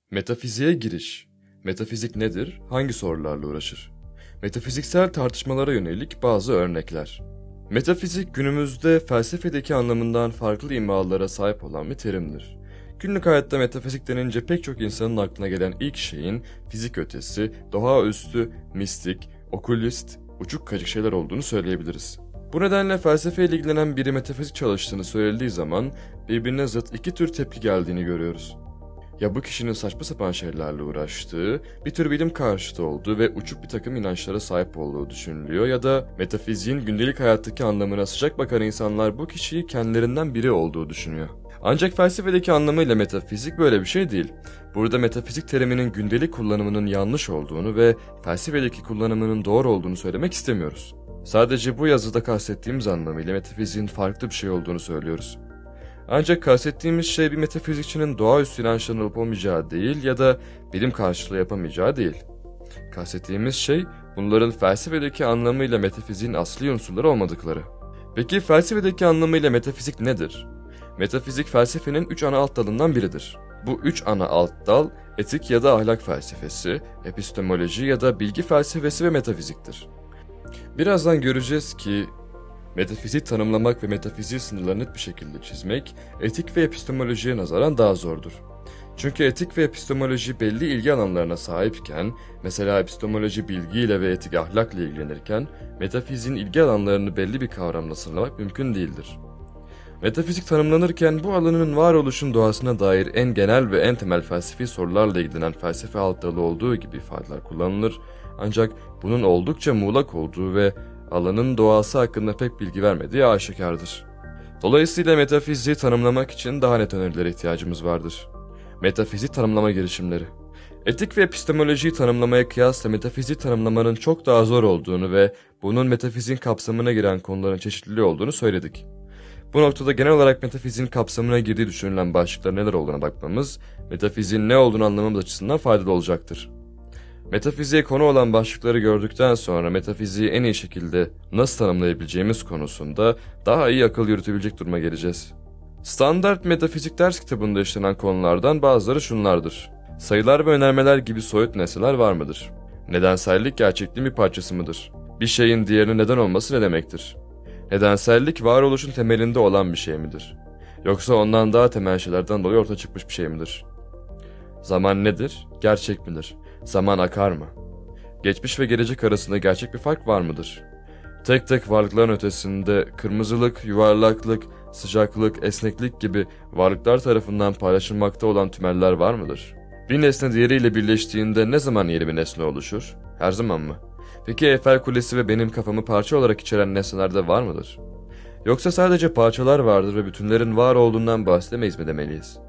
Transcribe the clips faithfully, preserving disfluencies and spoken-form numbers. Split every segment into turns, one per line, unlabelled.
Metafiziğe giriş. Metafizik nedir? Hangi sorularla uğraşır? Metafiziksel tartışmalara yönelik bazı örnekler. Metafizik günümüzde felsefedeki anlamından farklı imalara sahip olan bir terimdir. Günlük hayatta metafizik denince pek çok insanın aklına gelen ilk şeyin fizik ötesi, doğaüstü, mistik, okülist, uçuk kaçık şeyler olduğunu söyleyebiliriz. Bu nedenle felsefeyle ilgilenen biri metafizik çalıştığını söylediği zaman birbirine zıt iki tür tepki geldiğini görüyoruz. Ya bu kişinin saçma sapan şeylerle uğraştığı, bir tür bilim karşıtı olduğu ve uçuk bir takım inançlara sahip olduğu düşünülüyor ya da metafiziğin gündelik hayattaki anlamına sıcak bakan insanlar bu kişiyi kendilerinden biri olduğu düşünüyor. Ancak felsefedeki anlamıyla metafizik böyle bir şey değil. Burada metafizik teriminin gündelik kullanımının yanlış olduğunu ve felsefedeki kullanımının doğru olduğunu söylemek istemiyoruz. Sadece bu yazıda kastettiğimiz anlamıyla metafiziğin farklı bir şey olduğunu söylüyoruz. Ancak kastettiğimiz şey bir metafizikçinin doğaüstü inançların olup olmayacağı değil ya da bilim karşılığı yapamayacağı değil. Kastettiğimiz şey bunların felsefedeki anlamıyla metafiziğin asli unsurları olmadıkları. Peki felsefedeki anlamıyla metafizik nedir? Metafizik felsefenin üç ana alt dalından biridir. Bu üç ana alt dal etik ya da ahlak felsefesi, epistemoloji ya da bilgi felsefesi ve metafiziktir. Birazdan göreceğiz ki metafizik tanımlamak ve metafizik sınırlarını net bir şekilde çizmek, etik ve epistemolojiye nazaran daha zordur. Çünkü etik ve epistemoloji belli ilgi alanlarına sahipken, mesela epistemoloji bilgiyle ve etik ahlakla ilgilenirken, metafiziğin ilgi alanlarını belli bir kavramla sınırlamak mümkün değildir. Metafizik tanımlanırken bu alanın varoluşun doğasına dair en genel ve en temel felsefi sorularla ilgilenen felsefe alt dalı olduğu gibi ifadeler kullanılır, ancak bunun oldukça muğlak olduğu ve alanın doğası hakkında pek bilgi vermediği aşikardır. Dolayısıyla metafiziği tanımlamak için daha net önerilere ihtiyacımız vardır. Metafizik tanımlama girişimleri. Etik ve epistemolojiyi tanımlamaya kıyasla metafiziği tanımlamanın çok daha zor olduğunu ve bunun metafiziğin kapsamına giren konuların çeşitliliği olduğunu söyledik. Bu noktada genel olarak metafiziğin kapsamına girdiği düşünülen başlıklar neler olduğuna bakmamız, metafiziğin ne olduğunu anlamamız açısından faydalı olacaktır. Metafiziğe konu olan başlıkları gördükten sonra metafiziği en iyi şekilde nasıl tanımlayabileceğimiz konusunda daha iyi akıl yürütebilecek duruma geleceğiz. Standart metafizik ders kitabında işlenen konulardan bazıları şunlardır. Sayılar ve önermeler gibi soyut nesneler var mıdır? Nedensellik gerçekliğin bir parçası mıdır? Bir şeyin diğerine neden olması ne demektir? Nedensellik varoluşun temelinde olan bir şey midir? Yoksa ondan daha temel şeylerden dolayı ortaya çıkmış bir şey midir? Zaman nedir? Gerçek midir? Zaman akar mı? Geçmiş ve gelecek arasında gerçek bir fark var mıdır? Tek tek varlıkların ötesinde kırmızılık, yuvarlaklık, sıcaklık, esneklik gibi varlıklar tarafından paylaşılmakta olan tümeller var mıdır? Bir nesne diğeriyle birleştiğinde ne zaman yeni bir nesne oluşur? Her zaman mı? Peki Eyfel Kulesi ve benim kafamı parça olarak içeren nesneler de var mıdır? Yoksa sadece parçalar vardır ve bütünlerin var olduğundan bahsedemeyiz mi demeliyiz?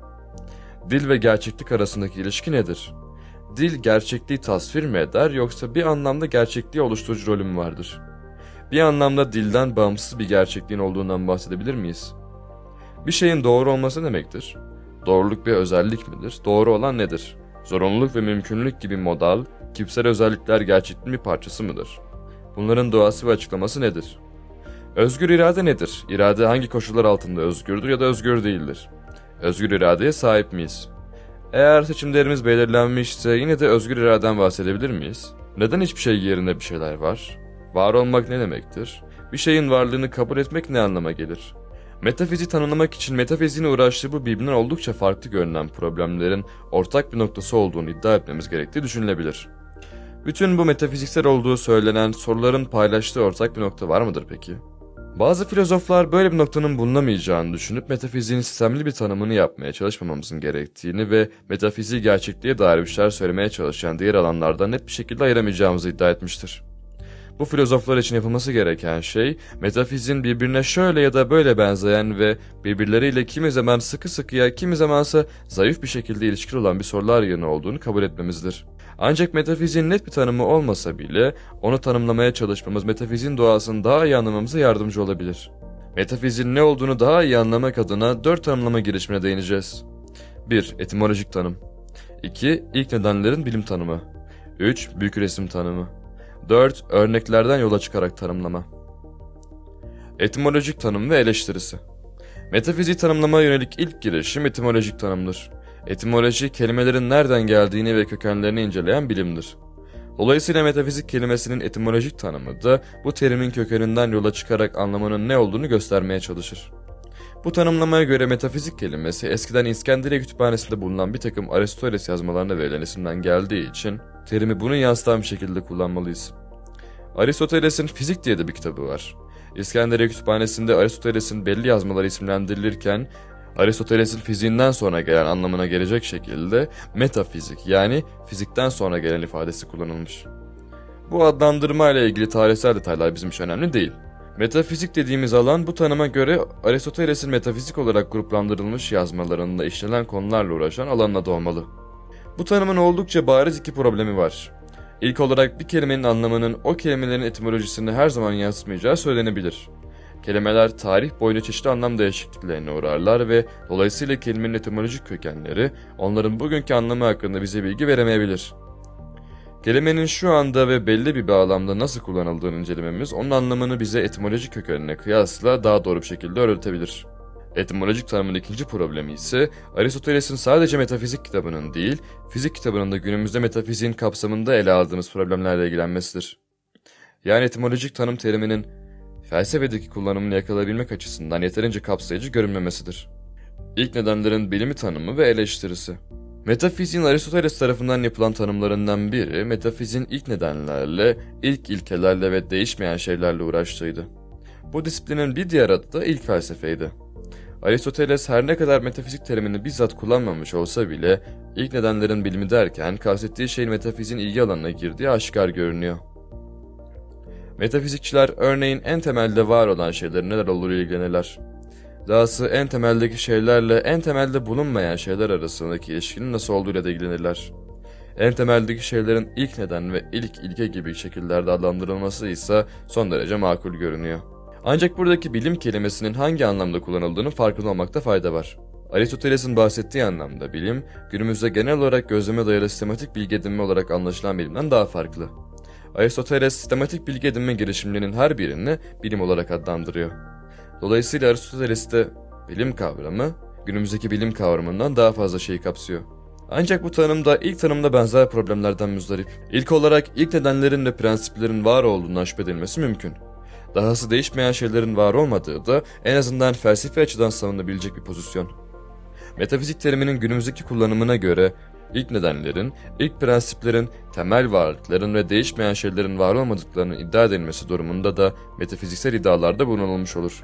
Dil ve gerçeklik arasındaki ilişki nedir? Dil gerçekliği tasvir mi eder yoksa bir anlamda gerçekliği oluşturucu rolü mü vardır? Bir anlamda dilden bağımsız bir gerçekliğin olduğundan bahsedebilir miyiz? Bir şeyin doğru olması demektir. Doğruluk bir özellik midir? Doğru olan nedir? Zorunluluk ve mümkünlük gibi modal, kipsel özellikler gerçekliğin bir parçası mıdır? Bunların doğası ve açıklaması nedir? Özgür irade nedir? İrade hangi koşullar altında özgürdür ya da özgür değildir? Özgür iradeye sahip miyiz? Eğer seçimlerimiz belirlenmişse yine de özgür iraden bahsedebilir miyiz? Neden hiçbir şey yerine bir şeyler var? Var olmak ne demektir? Bir şeyin varlığını kabul etmek ne anlama gelir? Metafiziği tanımlamak için metafiziğin uğraştığı bu birbirinden oldukça farklı görünen problemlerin ortak bir noktası olduğunu iddia etmemiz gerektiği düşünülebilir. Bütün bu metafiziksel olduğu söylenen soruların paylaştığı ortak bir nokta var mıdır peki? Bazı filozoflar böyle bir noktanın bulunamayacağını düşünüp metafiziğin sistemli bir tanımını yapmaya çalışmamamızın gerektiğini ve metafiziği gerçekliğe dair bir şeyler söylemeye çalışan diğer alanlardan net bir şekilde ayıramayacağımızı iddia etmiştir. Bu filozoflar için yapılması gereken şey, metafiziğin birbirine şöyle ya da böyle benzeyen ve birbirleriyle kimi zaman sıkı sıkıya, kimi zamansa zayıf bir şekilde ilişkili olan bir sorular yığını olduğunu kabul etmemizdir. Ancak metafiziğin net bir tanımı olmasa bile, onu tanımlamaya çalışmamız metafiziğin doğasını daha iyi anlamamıza yardımcı olabilir. Metafiziğin ne olduğunu daha iyi anlamak adına dört tanımlama girişimine değineceğiz. bir Etimolojik tanım. iki İlk nedenlerin bilim tanımı. üç Büyük resim tanımı. dört Örneklerden yola çıkarak tanımlama. Etimolojik tanım ve eleştirisi. Metafiziği tanımlamaya yönelik ilk girişim etimolojik tanımdır. Etimoloji, kelimelerin nereden geldiğini ve kökenlerini inceleyen bilimdir. Dolayısıyla metafizik kelimesinin etimolojik tanımı da bu terimin kökeninden yola çıkarak anlamının ne olduğunu göstermeye çalışır. Bu tanımlamaya göre metafizik kelimesi eskiden İskenderiye Kütüphanesi'nde bulunan bir takım Aristoteles yazmalarına verilen isimden geldiği için terimi bunu yansıtan bir şekilde kullanmalıyız. Aristoteles'in Fizik diye de bir kitabı var. İskenderiye Kütüphanesi'nde Aristoteles'in belli yazmaları isimlendirilirken Aristoteles'in fiziğinden sonra gelen anlamına gelecek şekilde metafizik yani fizikten sonra gelen ifadesi kullanılmış. Bu adlandırma ile ilgili tarihsel detaylar bizim için önemli değil. Metafizik dediğimiz alan bu tanıma göre Aristoteles'in metafizik olarak gruplandırılmış yazmalarında işlenen konularla uğraşan alanın adı olmalı. Bu tanımın oldukça bariz iki problemi var. İlk olarak bir kelimenin anlamının o kelimelerin etimolojisini her zaman yansıtmayacağı söylenebilir. Kelimeler tarih boyunca çeşitli anlam değişikliklerine uğrarlar ve dolayısıyla kelimenin etimolojik kökenleri onların bugünkü anlamı hakkında bize bilgi veremeyebilir. Kelimenin şu anda ve belli bir bağlamda nasıl kullanıldığını incelememiz onun anlamını bize etimolojik kökenine kıyasla daha doğru bir şekilde öğretebilir. Etimolojik tanımın ikinci problemi ise Aristoteles'in sadece metafizik kitabının değil, fizik kitabının da günümüzde metafiziğin kapsamında ele aldığımız problemlerle ilgilenmesidir. Yani etimolojik tanım teriminin felsefedeki kullanımını yakalayabilmek açısından yeterince kapsayıcı görünmemesidir. İlk nedenlerin bilimi tanımı ve eleştirisi. Metafiziğin Aristoteles tarafından yapılan tanımlarından biri, metafiziğin ilk nedenlerle, ilk ilkelerle ve değişmeyen şeylerle uğraştığıydı. Bu disiplinin bir diğer adı da ilk felsefeydi. Aristoteles her ne kadar metafizik terimini bizzat kullanmamış olsa bile, ilk nedenlerin bilimi derken kastettiği şeyin metafiziğin ilgi alanına girdiği aşikar görünüyor. Metafizikçiler örneğin en temelde var olan şeylerin neler olduğu ilgilenirler. Dahası en temeldeki şeylerle en temelde bulunmayan şeyler arasındaki ilişkinin nasıl olduğuyla da ilgilenirler. En temeldeki şeylerin ilk neden ve ilk ilke gibi şekillerde adlandırılması ise son derece makul görünüyor. Ancak buradaki bilim kelimesinin hangi anlamda kullanıldığının farkında olmakta fayda var. Aristoteles'in bahsettiği anlamda bilim, günümüzde genel olarak gözleme dayalı sistematik bilgi edinme olarak anlaşılan bilimden daha farklı. Aristoteles sistematik bilgi edinme girişimlerinin her birini bilim olarak adlandırıyor. Dolayısıyla Aristoteles'te bilim kavramı günümüzdeki bilim kavramından daha fazla şeyi kapsıyor. Ancak bu tanımda ilk tanımda benzer problemlerden müzdarip. İlk olarak ilk nedenlerin ve prensiplerin var olduğundan şüphe edilmesi mümkün. Dahası değişmeyen şeylerin var olmadığı da en azından felsefi açıdan savunabilecek bir pozisyon. Metafizik teriminin günümüzdeki kullanımına göre ilk nedenlerin, ilk prensiplerin, temel varlıkların ve değişmeyen şeylerin var olmadıklarının iddia edilmesi durumunda da metafiziksel iddialarda bulunulmuş olur.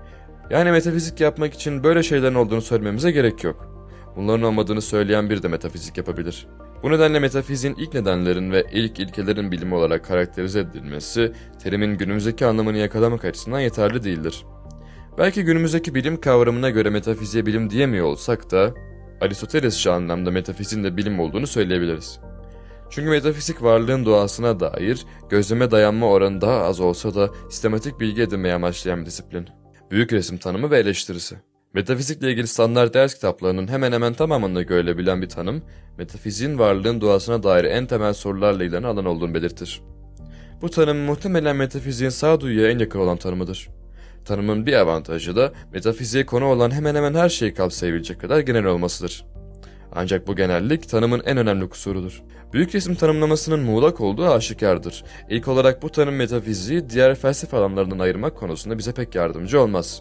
Yani metafizik yapmak için böyle şeylerin olduğunu söylememize gerek yok. Bunların olmadığını söyleyen biri de metafizik yapabilir. Bu nedenle metafiziğin ilk nedenlerin ve ilk ilkelerin bilimi olarak karakterize edilmesi, terimin günümüzdeki anlamını yakalamak açısından yeterli değildir. Belki günümüzdeki bilim kavramına göre metafiziğe bilim diyemiyor olsak da, Aristotelesçi anlamda metafiziğin de bilim olduğunu söyleyebiliriz. Çünkü metafizik varlığın doğasına dair gözleme dayanma oranı daha az olsa da sistematik bilgi edinmeye amaçlayan bir disiplin. Büyük resim tanımı ve eleştirisi. Metafizikle ilgili standart ders kitaplarının hemen hemen tamamında görülebilen bir tanım, metafiziğin varlığın doğasına dair en temel sorularla ilgilenen alan olduğunu belirtir. Bu tanım muhtemelen metafiziğin sağduyuya en yakın olan tanımıdır. Tanımın bir avantajı da metafiziğe konu olan hemen hemen her şeyi kapsayabilecek kadar genel olmasıdır. Ancak bu genellik tanımın en önemli kusurudur. Büyük resim tanımlamasının muğlak olduğu aşikardır. İlk olarak bu tanım metafiziği diğer felsefe alanlarından ayırmak konusunda bize pek yardımcı olmaz.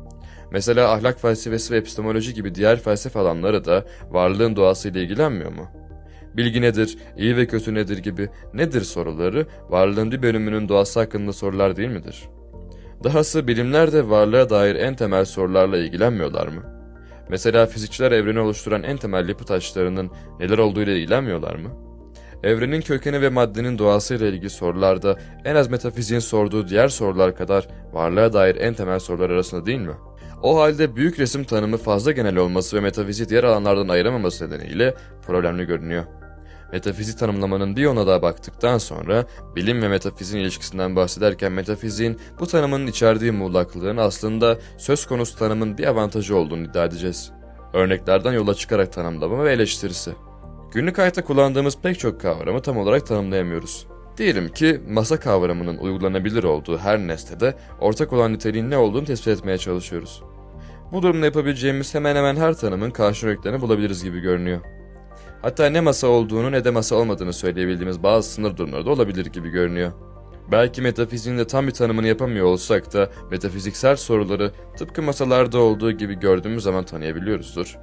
Mesela ahlak felsefesi ve epistemoloji gibi diğer felsefe alanları da varlığın doğasıyla ilgilenmiyor mu? Bilgi nedir, iyi ve kötü nedir gibi nedir soruları varlığın bir bölümünün doğası hakkında sorular değil midir? Dahası bilimler de varlığa dair en temel sorularla ilgilenmiyorlar mı? Mesela fizikçiler evreni oluşturan en temel yapı taşlarının neler olduğuyla ilgilenmiyorlar mı? Evrenin kökeni ve maddenin doğasıyla ilgili sorularda en az metafiziğin sorduğu diğer sorular kadar varlığa dair en temel sorular arasında değil mi? O halde büyük resim tanımı fazla genel olması ve metafiziği diğer alanlardan ayıramaması nedeniyle problemli görünüyor. Metafizik tanımlamanın bir yoluna daha baktıktan sonra bilim ve metafiziğin ilişkisinden bahsederken metafiziğin bu tanımın içerdiği muğlaklığın aslında söz konusu tanımın bir avantajı olduğunu iddia edeceğiz. Örneklerden yola çıkarak tanımlama ve eleştirisi. Günlük hayatta kullandığımız pek çok kavramı tam olarak tanımlayamıyoruz. Diyelim ki masa kavramının uygulanabilir olduğu her nesnede ortak olan niteliğin ne olduğunu tespit etmeye çalışıyoruz. Bu durumda yapabileceğimiz hemen hemen her tanımın karşı örneklerini bulabiliriz gibi görünüyor. Hatta ne masa olduğunu ne de masa olmadığını söyleyebildiğimiz bazı sınır durumları da olabilir gibi görünüyor. Belki metafiziğin de tam bir tanımını yapamıyor olsak da metafiziksel soruları tıpkı masalarda olduğu gibi gördüğümüz zaman tanıyabiliyoruzdur.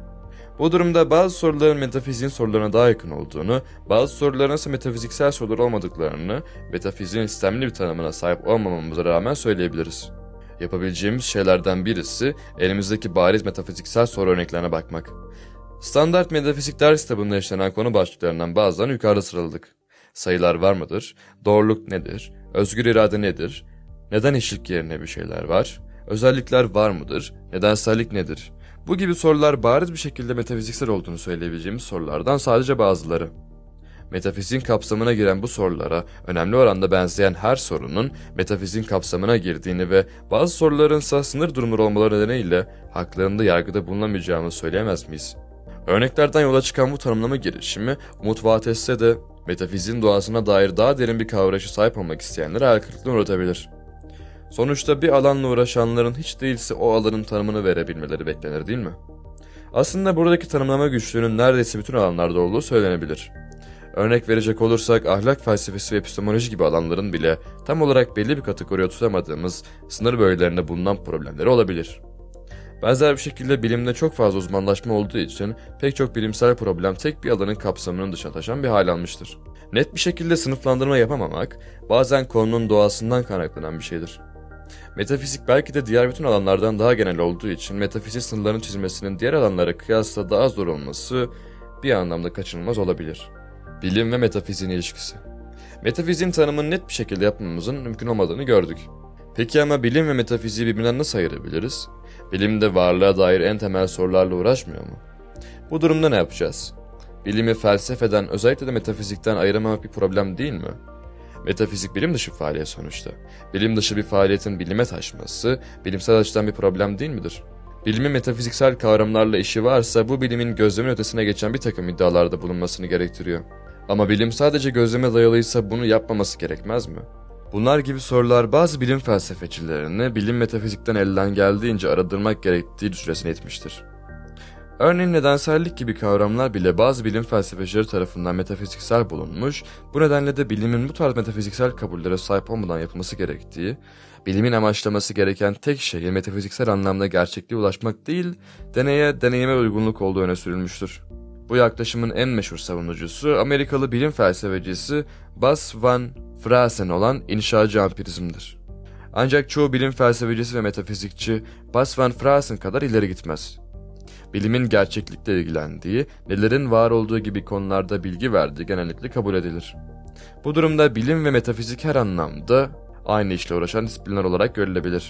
Bu durumda bazı soruların metafiziğin sorularına daha yakın olduğunu, bazı soruların ise metafiziksel sorular olmadıklarını, metafiziğin sistemli bir tanımına sahip olmamamıza rağmen söyleyebiliriz. Yapabileceğimiz şeylerden birisi elimizdeki bariz metafiziksel soru örneklerine bakmak. Standart metafizik ders kitabında işlenen konu başlıklarından bazılarını yukarıda sıraladık. Sayılar var mıdır? Doğruluk nedir? Özgür irade nedir? Neden eşlik yerine bir şeyler var? Özellikler var mıdır? Nedensellik nedir? Bu gibi sorular bariz bir şekilde metafiziksel olduğunu söyleyebileceğimiz sorulardan sadece bazıları. Metafiziğin kapsamına giren bu sorulara önemli oranda benzeyen her sorunun metafiziğin kapsamına girdiğini ve bazı soruların ise sınır durumları olmaları nedeniyle haklarında yargıda bulunamayacağımızı söyleyemez miyiz? Örneklerden yola çıkan bu tanımlama girişimi umut vaat etse de metafiziğin doğasına dair daha derin bir kavrayışa sahip olmak isteyenlere hayal kırıklığına uğratabilir. Sonuçta bir alanla uğraşanların hiç değilse o alanın tanımını verebilmeleri beklenir değil mi? Aslında buradaki tanımlama güçlüğünün neredeyse bütün alanlarda olduğu söylenebilir. Örnek verecek olursak ahlak felsefesi ve epistemoloji gibi alanların bile tam olarak belli bir kategoriye tutamadığımız sınır bölgelerinde bulunan problemleri olabilir. Benzer bir şekilde bilimde çok fazla uzmanlaşma olduğu için pek çok bilimsel problem tek bir alanın kapsamının dışına taşan bir hal almıştır. Net bir şekilde sınıflandırma yapamamak bazen konunun doğasından kaynaklanan bir şeydir. Metafizik belki de diğer bütün alanlardan daha genel olduğu için metafizik sınırların çizmesinin diğer alanlara kıyasla daha zor olması bir anlamda kaçınılmaz olabilir. Bilim ve metafiziğin ilişkisi. Metafiziğin tanımını net bir şekilde yapmamızın mümkün olmadığını gördük. Peki ama bilim ve metafiziği birbirinden nasıl ayırabiliriz? Bilim de varlığa dair en temel sorularla uğraşmıyor mu? Bu durumda ne yapacağız? Bilimi felsefeden, özellikle de metafizikten ayıramamak bir problem değil mi? Metafizik bilim dışı bir faaliyet sonuçta. Bilim dışı bir faaliyetin bilime taşması, bilimsel açıdan bir problem değil midir? Bilimin metafiziksel kavramlarla işi varsa bu bilimin gözlemin ötesine geçen bir takım iddialarda bulunmasını gerektiriyor. Ama bilim sadece gözleme dayalıysa bunu yapmaması gerekmez mi? Bunlar gibi sorular bazı bilim felsefecilerini bilim metafizikten elden geldiğince aradırmak gerektiği düşüncesine itmiştir. Örneğin nedensellik gibi kavramlar bile bazı bilim felsefecileri tarafından metafiziksel bulunmuş, bu nedenle de bilimin bu tarz metafiziksel kabullere sahip olmadan yapılması gerektiği, bilimin amaçlaması gereken tek şeyin metafiziksel anlamda gerçekliğe ulaşmak değil, deneye, deneyime uygunluk olduğu öne sürülmüştür. Bu yaklaşımın en meşhur savunucusu Amerikalı bilim felsefecisi Bas van Fraasen olan inşacı empirizmdir. Ancak çoğu bilim felsefecisi ve metafizikçi Bas van Fraasen kadar ileri gitmez. Bilimin gerçeklikle ilgilendiği, nelerin var olduğu gibi konularda bilgi verdiği genellikle kabul edilir. Bu durumda bilim ve metafizik her anlamda aynı işle uğraşan disiplinler olarak görülebilir.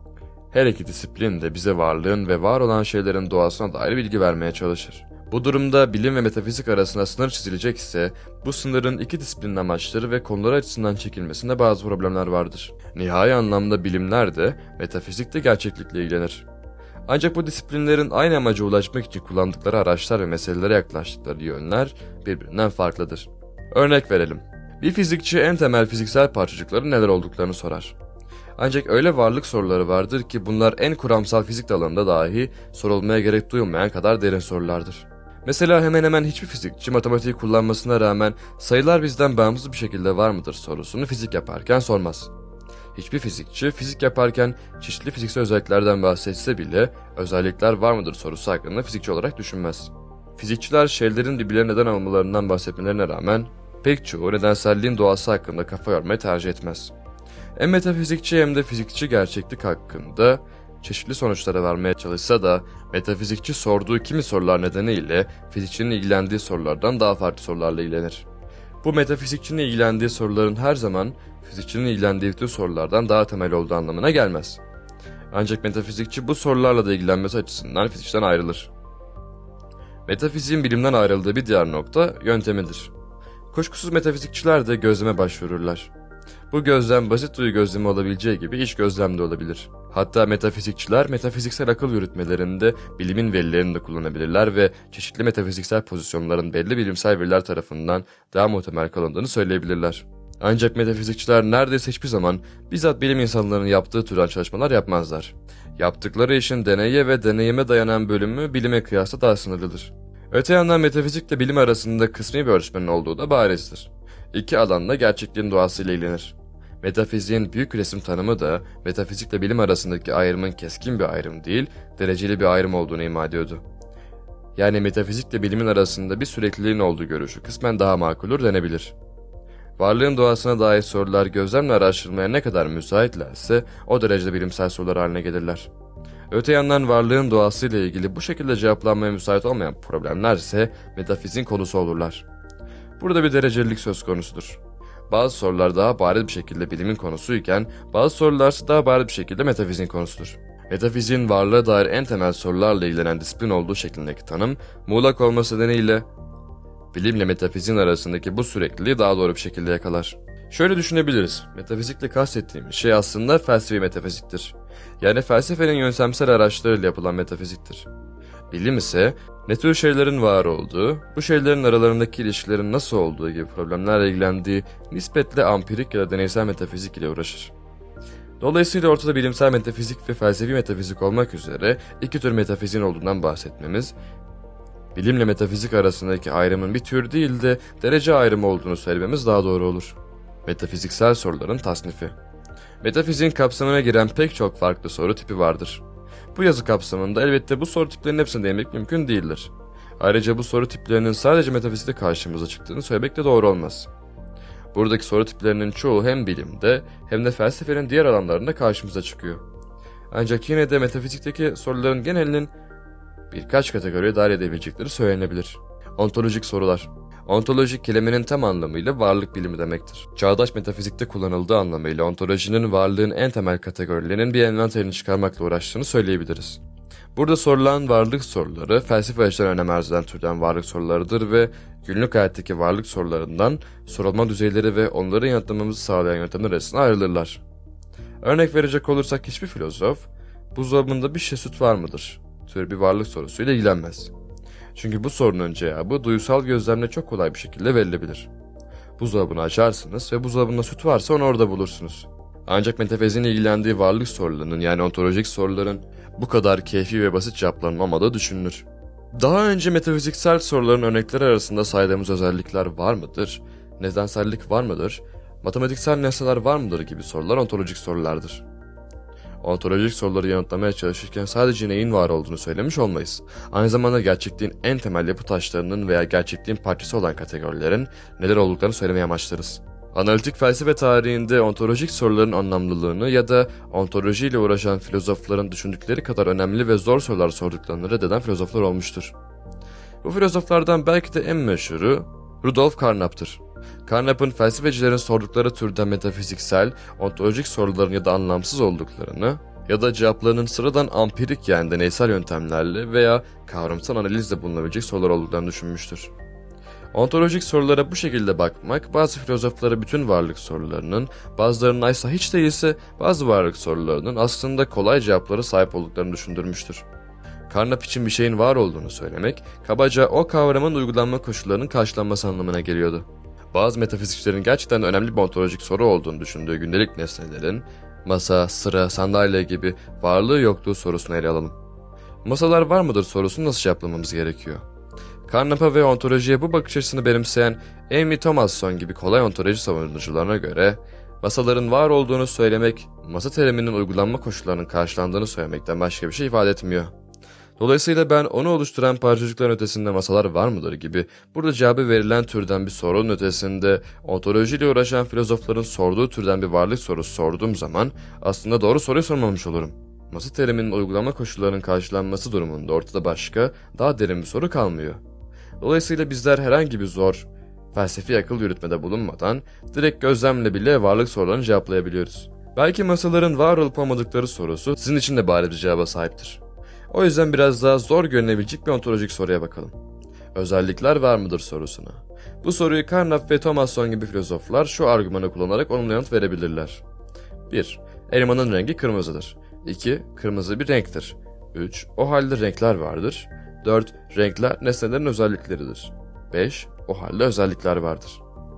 Her iki disiplin de bize varlığın ve var olan şeylerin doğasına dair bilgi vermeye çalışır. Bu durumda bilim ve metafizik arasında sınır çizilecekse, bu sınırın iki disiplinin amaçları ve konuları açısından çekilmesinde bazı problemler vardır. Nihai anlamda bilimler de, metafizik de gerçeklikle ilgilenir. Ancak bu disiplinlerin aynı amaca ulaşmak için kullandıkları araçlar ve meselelere yaklaştıkları yönler birbirinden farklıdır. Örnek verelim. Bir fizikçi en temel fiziksel parçacıkların neler olduklarını sorar. Ancak öyle varlık soruları vardır ki bunlar en kuramsal fizik dalında dahi sorulmaya gerek duyulmayan kadar derin sorulardır. Mesela hemen hemen hiçbir fizikçi matematiği kullanmasına rağmen sayılar bizden bağımsız bir şekilde var mıdır sorusunu fizik yaparken sormaz. Hiçbir fizikçi fizik yaparken çeşitli fiziksel özelliklerden bahsetse bile özellikler var mıdır sorusu hakkında fizikçi olarak düşünmez. Fizikçiler şeylerin birbirlerine neden olmalarından bahsetmelerine rağmen pek çoğu nedenselliğin doğası hakkında kafa yormayı tercih etmez. Hem metafizikçi hem de fizikçi gerçeklik hakkında çeşitli sonuçlara varmaya çalışsa da metafizikçi sorduğu kimi sorular nedeniyle fizikçinin ilgilendiği sorulardan daha farklı sorularla ilgilenir. Bu metafizikçinin ilgilendiği soruların her zaman fizikçinin ilgilendiği bütün sorulardan daha temel olduğu anlamına gelmez. Ancak metafizikçi bu sorularla da ilgilenmesi açısından fizikçiden ayrılır. Metafiziğin bilimden ayrıldığı bir diğer nokta yöntemidir. Kuşkusuz metafizikçiler de gözleme başvururlar. Bu gözlem basit duyu gözlemi olabileceği gibi iç gözlem de olabilir. Hatta metafizikçiler metafiziksel akıl yürütmelerinde bilimin verilerini de kullanabilirler ve çeşitli metafiziksel pozisyonların belli bilimsel veriler tarafından daha muhtemel kılındığını söyleyebilirler. Ancak metafizikçiler neredeyse hiçbir zaman bizzat bilim insanlarının yaptığı türden çalışmalar yapmazlar. Yaptıkları işin deneye ve deneyime dayanan bölümü bilime kıyasla daha sınırlıdır. Öte yandan metafizikle bilim arasında kısmi bir örtüşmenin olduğu da barizdir. İki alanda gerçekliğin doğasıyla ilgilenir. Metafiziğin büyük resim tanımı da metafizikle bilim arasındaki ayrımın keskin bir ayrım değil, dereceli bir ayrım olduğunu ima ediyordu. Yani metafizikle bilimin arasında bir sürekliliğin olduğu görüşü kısmen daha makulür denebilir. Varlığın doğasına dair sorular gözlemle araştırılmaya ne kadar müsaitlerse o derecede bilimsel sorular haline gelirler. Öte yandan varlığın doğasıyla ilgili bu şekilde cevaplanmaya müsait olmayan problemler ise metafiziğin konusu olurlar. Burada bir derecelilik söz konusudur. Bazı sorular daha bariz bir şekilde bilimin konusuyken bazı sorular ise daha bariz bir şekilde metafiziğin konusudur. Metafiziğin varlığa dair en temel sorularla ilgilenen disiplin olduğu şeklindeki tanım, muğlak olması nedeniyle bilimle metafiziğin arasındaki bu sürekliliği daha doğru bir şekilde yakalar. Şöyle düşünebiliriz, metafizikle kastettiğimiz şey aslında felsefi metafiziktir. Yani felsefenin yöntemsel araçlarıyla yapılan metafiziktir. Bilim ise ne tür şeylerin var olduğu, bu şeylerin aralarındaki ilişkilerin nasıl olduğu gibi problemlerle ilgilendiği nispetle ampirik ya da deneysel metafizik ile uğraşır. Dolayısıyla ortada bilimsel metafizik ve felsefi metafizik olmak üzere iki tür metafiziğin olduğundan bahsetmemiz, bilimle metafizik arasındaki ayrımın bir tür değil de derece ayrımı olduğunu söylememiz daha doğru olur. Metafiziksel soruların tasnifi. Metafiziğin kapsamına giren pek çok farklı soru tipi vardır. Bu yazı kapsamında elbette bu soru tiplerinin hepsine değinmek mümkün değildir. Ayrıca bu soru tiplerinin sadece metafizikte karşımıza çıktığını söylemek de doğru olmaz. Buradaki soru tiplerinin çoğu hem bilimde hem de felsefenin diğer alanlarında karşımıza çıkıyor. Ancak yine de metafizikteki soruların genelinin birkaç kategoriye dahil edebilecekleri söylenebilir. Ontolojik sorular. Ontolojik kelimenin tam anlamıyla varlık bilimi demektir. Çağdaş metafizikte kullanıldığı anlamıyla ontolojinin varlığın en temel kategorilerinin bir envanterini çıkarmakla uğraştığını söyleyebiliriz. Burada sorulan varlık soruları felsefe açıdan önem arz eden türden varlık sorularıdır ve günlük hayattaki varlık sorularından sorulma düzeyleri ve onları yanıtlamamızı sağlayan yöntemler arasında ayrılırlar. Örnek verecek olursak hiçbir filozof buzdolabında bir şişe süt var mıdır tür bir varlık sorusuyla ilgilenmez. Çünkü bu sorunun cevabı duysal gözlemle çok kolay bir şekilde verilebilir. Buzdolabını açarsınız ve buzdolabında süt varsa onu orada bulursunuz. Ancak metafiziğin ilgilendiği varlık sorularının yani ontolojik soruların bu kadar keyfi ve basit cevapların olmadığı düşünülür. Daha önce metafiziksel soruların örnekleri arasında saydığımız özellikler var mıdır? Nedensellik var mıdır? Matematiksel nesneler var mıdır gibi sorular ontolojik sorulardır. Ontolojik soruları yanıtlamaya çalışırken sadece neyin var olduğunu söylemiş olmayız. Aynı zamanda gerçekliğin en temel yapı taşlarının veya gerçekliğin parçası olan kategorilerin neler olduklarını söylemeye amaçlarız. Analitik felsefe tarihinde ontolojik soruların anlamlılığını ya da ontolojiyle uğraşan filozofların düşündükleri kadar önemli ve zor sorular sorduklarını reddeden filozoflar olmuştur. Bu filozoflardan belki de en meşhuru Rudolf Carnap'tır. Carnap'ın felsefecilerin sordukları türden metafiziksel, ontolojik soruların ya da anlamsız olduklarını ya da cevaplarının sıradan ampirik yani deneysel yöntemlerle veya kavramsal analizle bulunabilecek sorular olduklarını düşünmüştür. Ontolojik sorulara bu şekilde bakmak bazı filozoflara bütün varlık sorularının, bazılarının ise hiç değilse bazı varlık sorularının aslında kolay cevaplara sahip olduklarını düşündürmüştür. Carnap için bir şeyin var olduğunu söylemek, kabaca o kavramın uygulanma koşullarının karşılanması anlamına geliyordu. Bazı metafizikçilerin gerçekten önemli bir ontolojik soru olduğunu düşündüğü gündelik nesnelerin, masa, sıra, sandalye gibi varlığı yokluğu sorusunu ele alalım. Masalar var mıdır sorusunu nasıl cevaplamamız gerekiyor? Carnap'a ve ontolojiye bu bakış açısını benimseyen Amy Thomasson gibi kolay ontoloji savunucularına göre, masaların var olduğunu söylemek, masa teriminin uygulanma koşullarının karşılandığını söylemekten başka bir şey ifade etmiyor. Dolayısıyla ben onu oluşturan parçacıkların ötesinde masalar var mıdır gibi burada cevabı verilen türden bir sorunun ötesinde ontolojiyle uğraşan filozofların sorduğu türden bir varlık sorusu sorduğum zaman aslında doğru soruyu sormamış olurum. Masa teriminin uygulama koşullarının karşılanması durumunda ortada başka, daha derin bir soru kalmıyor. Dolayısıyla bizler herhangi bir zor, felsefi akıl yürütmede bulunmadan direkt gözlemle bile varlık sorularını cevaplayabiliyoruz. Belki masaların var olup olmadıkları sorusu sizin için de bariz bir cevaba sahiptir. O yüzden biraz daha zor görünebilecek bir ontolojik soruya bakalım. Özellikler var mıdır sorusuna. Bu soruyu Carnap ve Thomasson gibi filozoflar şu argümanı kullanarak olumlu yanıt verebilirler. bir. Elmanın rengi kırmızıdır. iki. Kırmızı bir renktir. üç. O halde renkler vardır. dört. Renkler nesnelerin özellikleridir. beş. O halde özellikler vardır.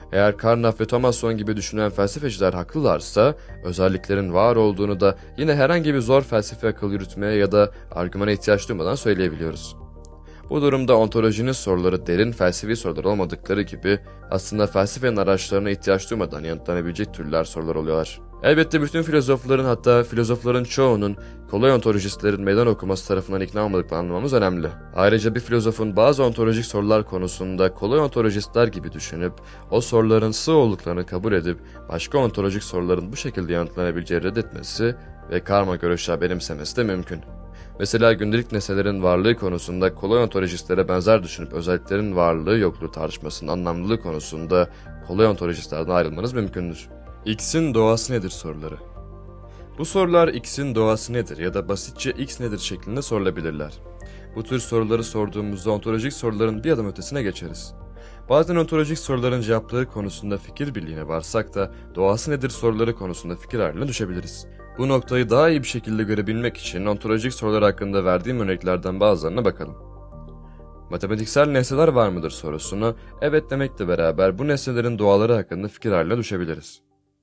Eğer Carnap ve Thomasson gibi düşünen felsefeciler haklılarsa, özelliklerin var olduğunu da yine herhangi bir zor felsefi akıl yürütmeye ya da argümana ihtiyaç duymadan söyleyebiliyoruz. Bu durumda ontolojinin soruları derin felsefi sorular olmadıkları gibi aslında felsefenin araçlarına ihtiyaç duymadan yanıtlanabilecek türler sorular oluyorlar. Elbette bütün filozofların, hatta filozofların çoğunun kolay ontolojistlerin meydan okuması tarafından ikna olmadıklarını anlamamız önemli. Ayrıca bir filozofun bazı ontolojik sorular konusunda kolay ontolojistler gibi düşünüp o soruların sığ olduklarını kabul edip başka ontolojik soruların bu şekilde yanıtlanabileceği reddetmesi ve karma görüşler benimsemesi de mümkün. Mesela gündelik nesnelerin varlığı konusunda kolay ontolojistlere benzer düşünüp özelliklerin varlığı yokluğu tartışmasının anlamlılığı konusunda kolay ontolojistlerden ayrılmanız mümkündür. X'in doğası nedir soruları. Bu sorular X'in doğası nedir ya da basitçe X nedir şeklinde sorulabilirler. Bu tür soruları sorduğumuzda ontolojik soruların bir adım ötesine geçeriz. Bazen ontolojik soruların cevapları konusunda fikir birliğine varsak da doğası nedir soruları konusunda fikir ayrılığına düşebiliriz. Bu noktayı daha iyi bir şekilde görebilmek için ontolojik sorular hakkında verdiğim örneklerden bazılarına bakalım. Matematiksel nesneler var mıdır sorusuna evet demekle beraber bu nesnelerin doğaları hakkında fikir ayrılığına düşebiliriz.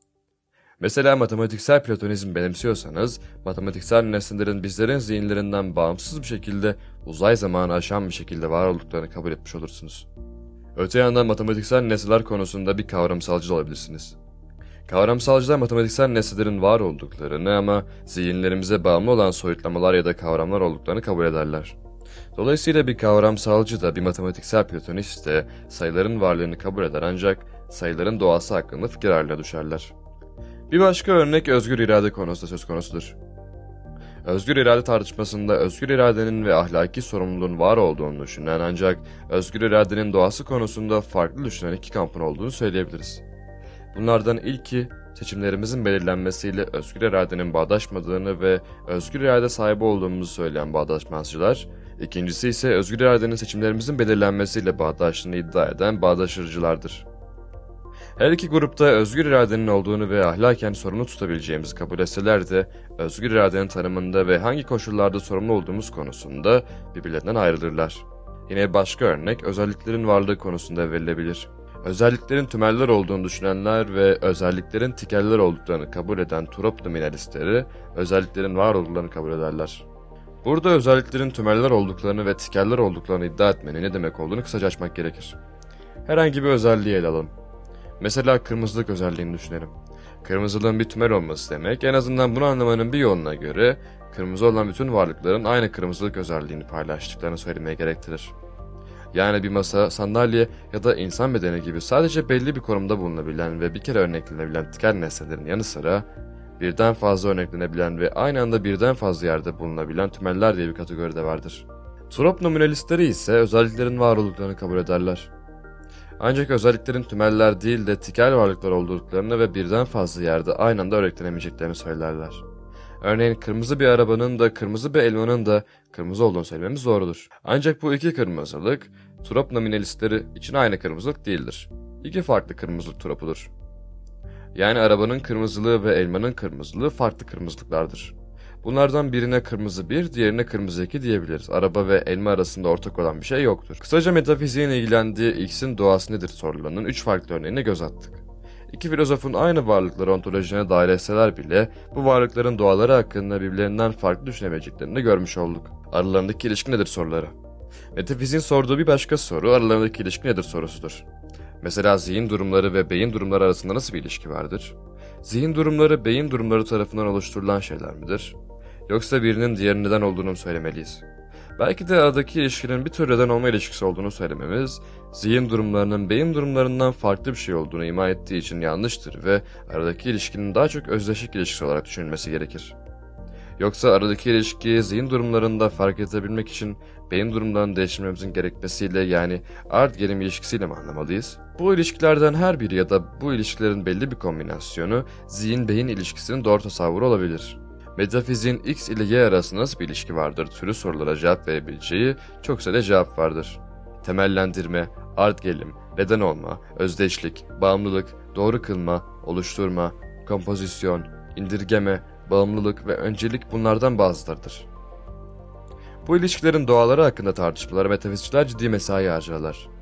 Mesela matematiksel platonizm benimsiyorsanız, matematiksel nesnelerin bizlerin zihinlerinden bağımsız bir şekilde uzay zamanı aşan bir şekilde var olduklarını kabul etmiş olursunuz. Öte yandan matematiksel nesneler konusunda bir kavramsalcı olabilirsiniz. Kavramsalcılar matematiksel nesnelerin var olduklarını ama zihinlerimize bağımlı olan soyutlamalar ya da kavramlar olduklarını kabul ederler. Dolayısıyla bir kavramsalcı da bir matematiksel platonist de sayıların varlığını kabul eder ancak sayıların doğası hakkında fikir ayrılığına düşerler. Bir başka örnek özgür irade konusunda söz konusudur. Özgür irade tartışmasında özgür iradenin ve ahlaki sorumluluğun var olduğunu düşünen ancak özgür iradenin doğası konusunda farklı düşünen iki kampın olduğunu söyleyebiliriz. Bunlardan ilki seçimlerimizin belirlenmesiyle özgür iradenin bağdaşmadığını ve özgür irade sahibi olduğumuzu söyleyen bağdaşmazcılar, ikincisi ise özgür iradenin seçimlerimizin belirlenmesiyle bağdaşlığını iddia eden bağdaşırcılardır. Her iki grupta özgür iradenin olduğunu ve ahlaken sorumlu tutabileceğimizi kabul etseler de özgür iradenin tanımında ve hangi koşullarda sorumlu olduğumuz konusunda birbirlerinden ayrılırlar. Yine başka örnek özelliklerin varlığı konusunda verilebilir. Özelliklerin tümeller olduğunu düşünenler ve özelliklerin tikeller olduklarını kabul eden turop nominalistleri özelliklerin var olduklarını kabul ederler. Burada özelliklerin tümeller olduklarını ve tikeller olduklarını iddia etmenin ne demek olduğunu kısaca açmak gerekir. Herhangi bir özelliği ele alalım. Mesela kırmızılık özelliğini düşünelim. Kırmızılığın bir tümel olması demek, en azından bunu anlamanın bir yoluna göre kırmızı olan bütün varlıkların aynı kırmızılık özelliğini paylaştıklarını söylemeye gerektirir. Yani bir masa, sandalye ya da insan bedeni gibi sadece belli bir konumda bulunabilen ve bir kere örneklenebilen tikel nesnelerin yanı sıra birden fazla örneklenebilen ve aynı anda birden fazla yerde bulunabilen tümeller diye bir kategori de vardır. Turop nominalistleri ise özelliklerin var olduklarını kabul ederler. Ancak özelliklerin tümeller değil de tikel varlıklar olduklarını ve birden fazla yerde aynı anda örneklenemeyeceklerini söylerler. Örneğin kırmızı bir arabanın da kırmızı bir elmanın da kırmızı olduğunu söylememiz doğrudur. Ancak bu iki kırmızılık turop nominalistleri için aynı kırmızılık değildir. İki farklı kırmızılık turopudur. Yani arabanın kırmızılığı ve elmanın kırmızılığı farklı kırmızılıklardır. Bunlardan birine kırmızı bir, diğerine kırmızı iki diyebiliriz. Araba ve elma arasında ortak olan bir şey yoktur. Kısaca metafiziğin ilgilendiği X'in doğası nedir sorularının üç farklı örneğine göz attık. İki filozofun aynı varlıkları ontolojine dahil etseler bile bu varlıkların doğaları hakkında birbirlerinden farklı düşünebileceklerini de görmüş olduk. Aralarındaki ilişki nedir soruları. Metafiziğin sorduğu bir başka soru aralarındaki ilişki nedir sorusudur. Mesela zihin durumları ve beyin durumları arasında nasıl bir ilişki vardır? Zihin durumları beyin durumları tarafından oluşturulan şeyler midir? Yoksa birinin diğerinin neden olduğunu mu söylemeliyiz? Belki de aradaki ilişkinin bir tür neden olma ilişkisi olduğunu söylememiz, zihin durumlarının beyin durumlarından farklı bir şey olduğunu ima ettiği için yanlıştır ve aradaki ilişkinin daha çok özdeşlik ilişkisi olarak düşünülmesi gerekir. Yoksa aradaki ilişkiyi zihin durumlarında fark edebilmek için beyin durumlarını değiştirmemizin gerekmesiyle yani art gelim ilişkisiyle mi anlamalıyız? Bu ilişkilerden her biri ya da bu ilişkilerin belli bir kombinasyonu zihin-beyin ilişkisinin doğru tasavvuru olabilir. Metafiziğin X ile Y arasında nasıl bir ilişki vardır türü sorulara cevap verebileceği çok sayıda cevap vardır. Temellendirme, art gelim, neden olma, özdeşlik, bağımlılık, doğru kılma, oluşturma, kompozisyon, indirgeme, bağımlılık ve öncelik bunlardan bazılarıdır. Bu ilişkilerin doğaları hakkında tartışmalara metafizikçiler ciddi mesai harcarlar.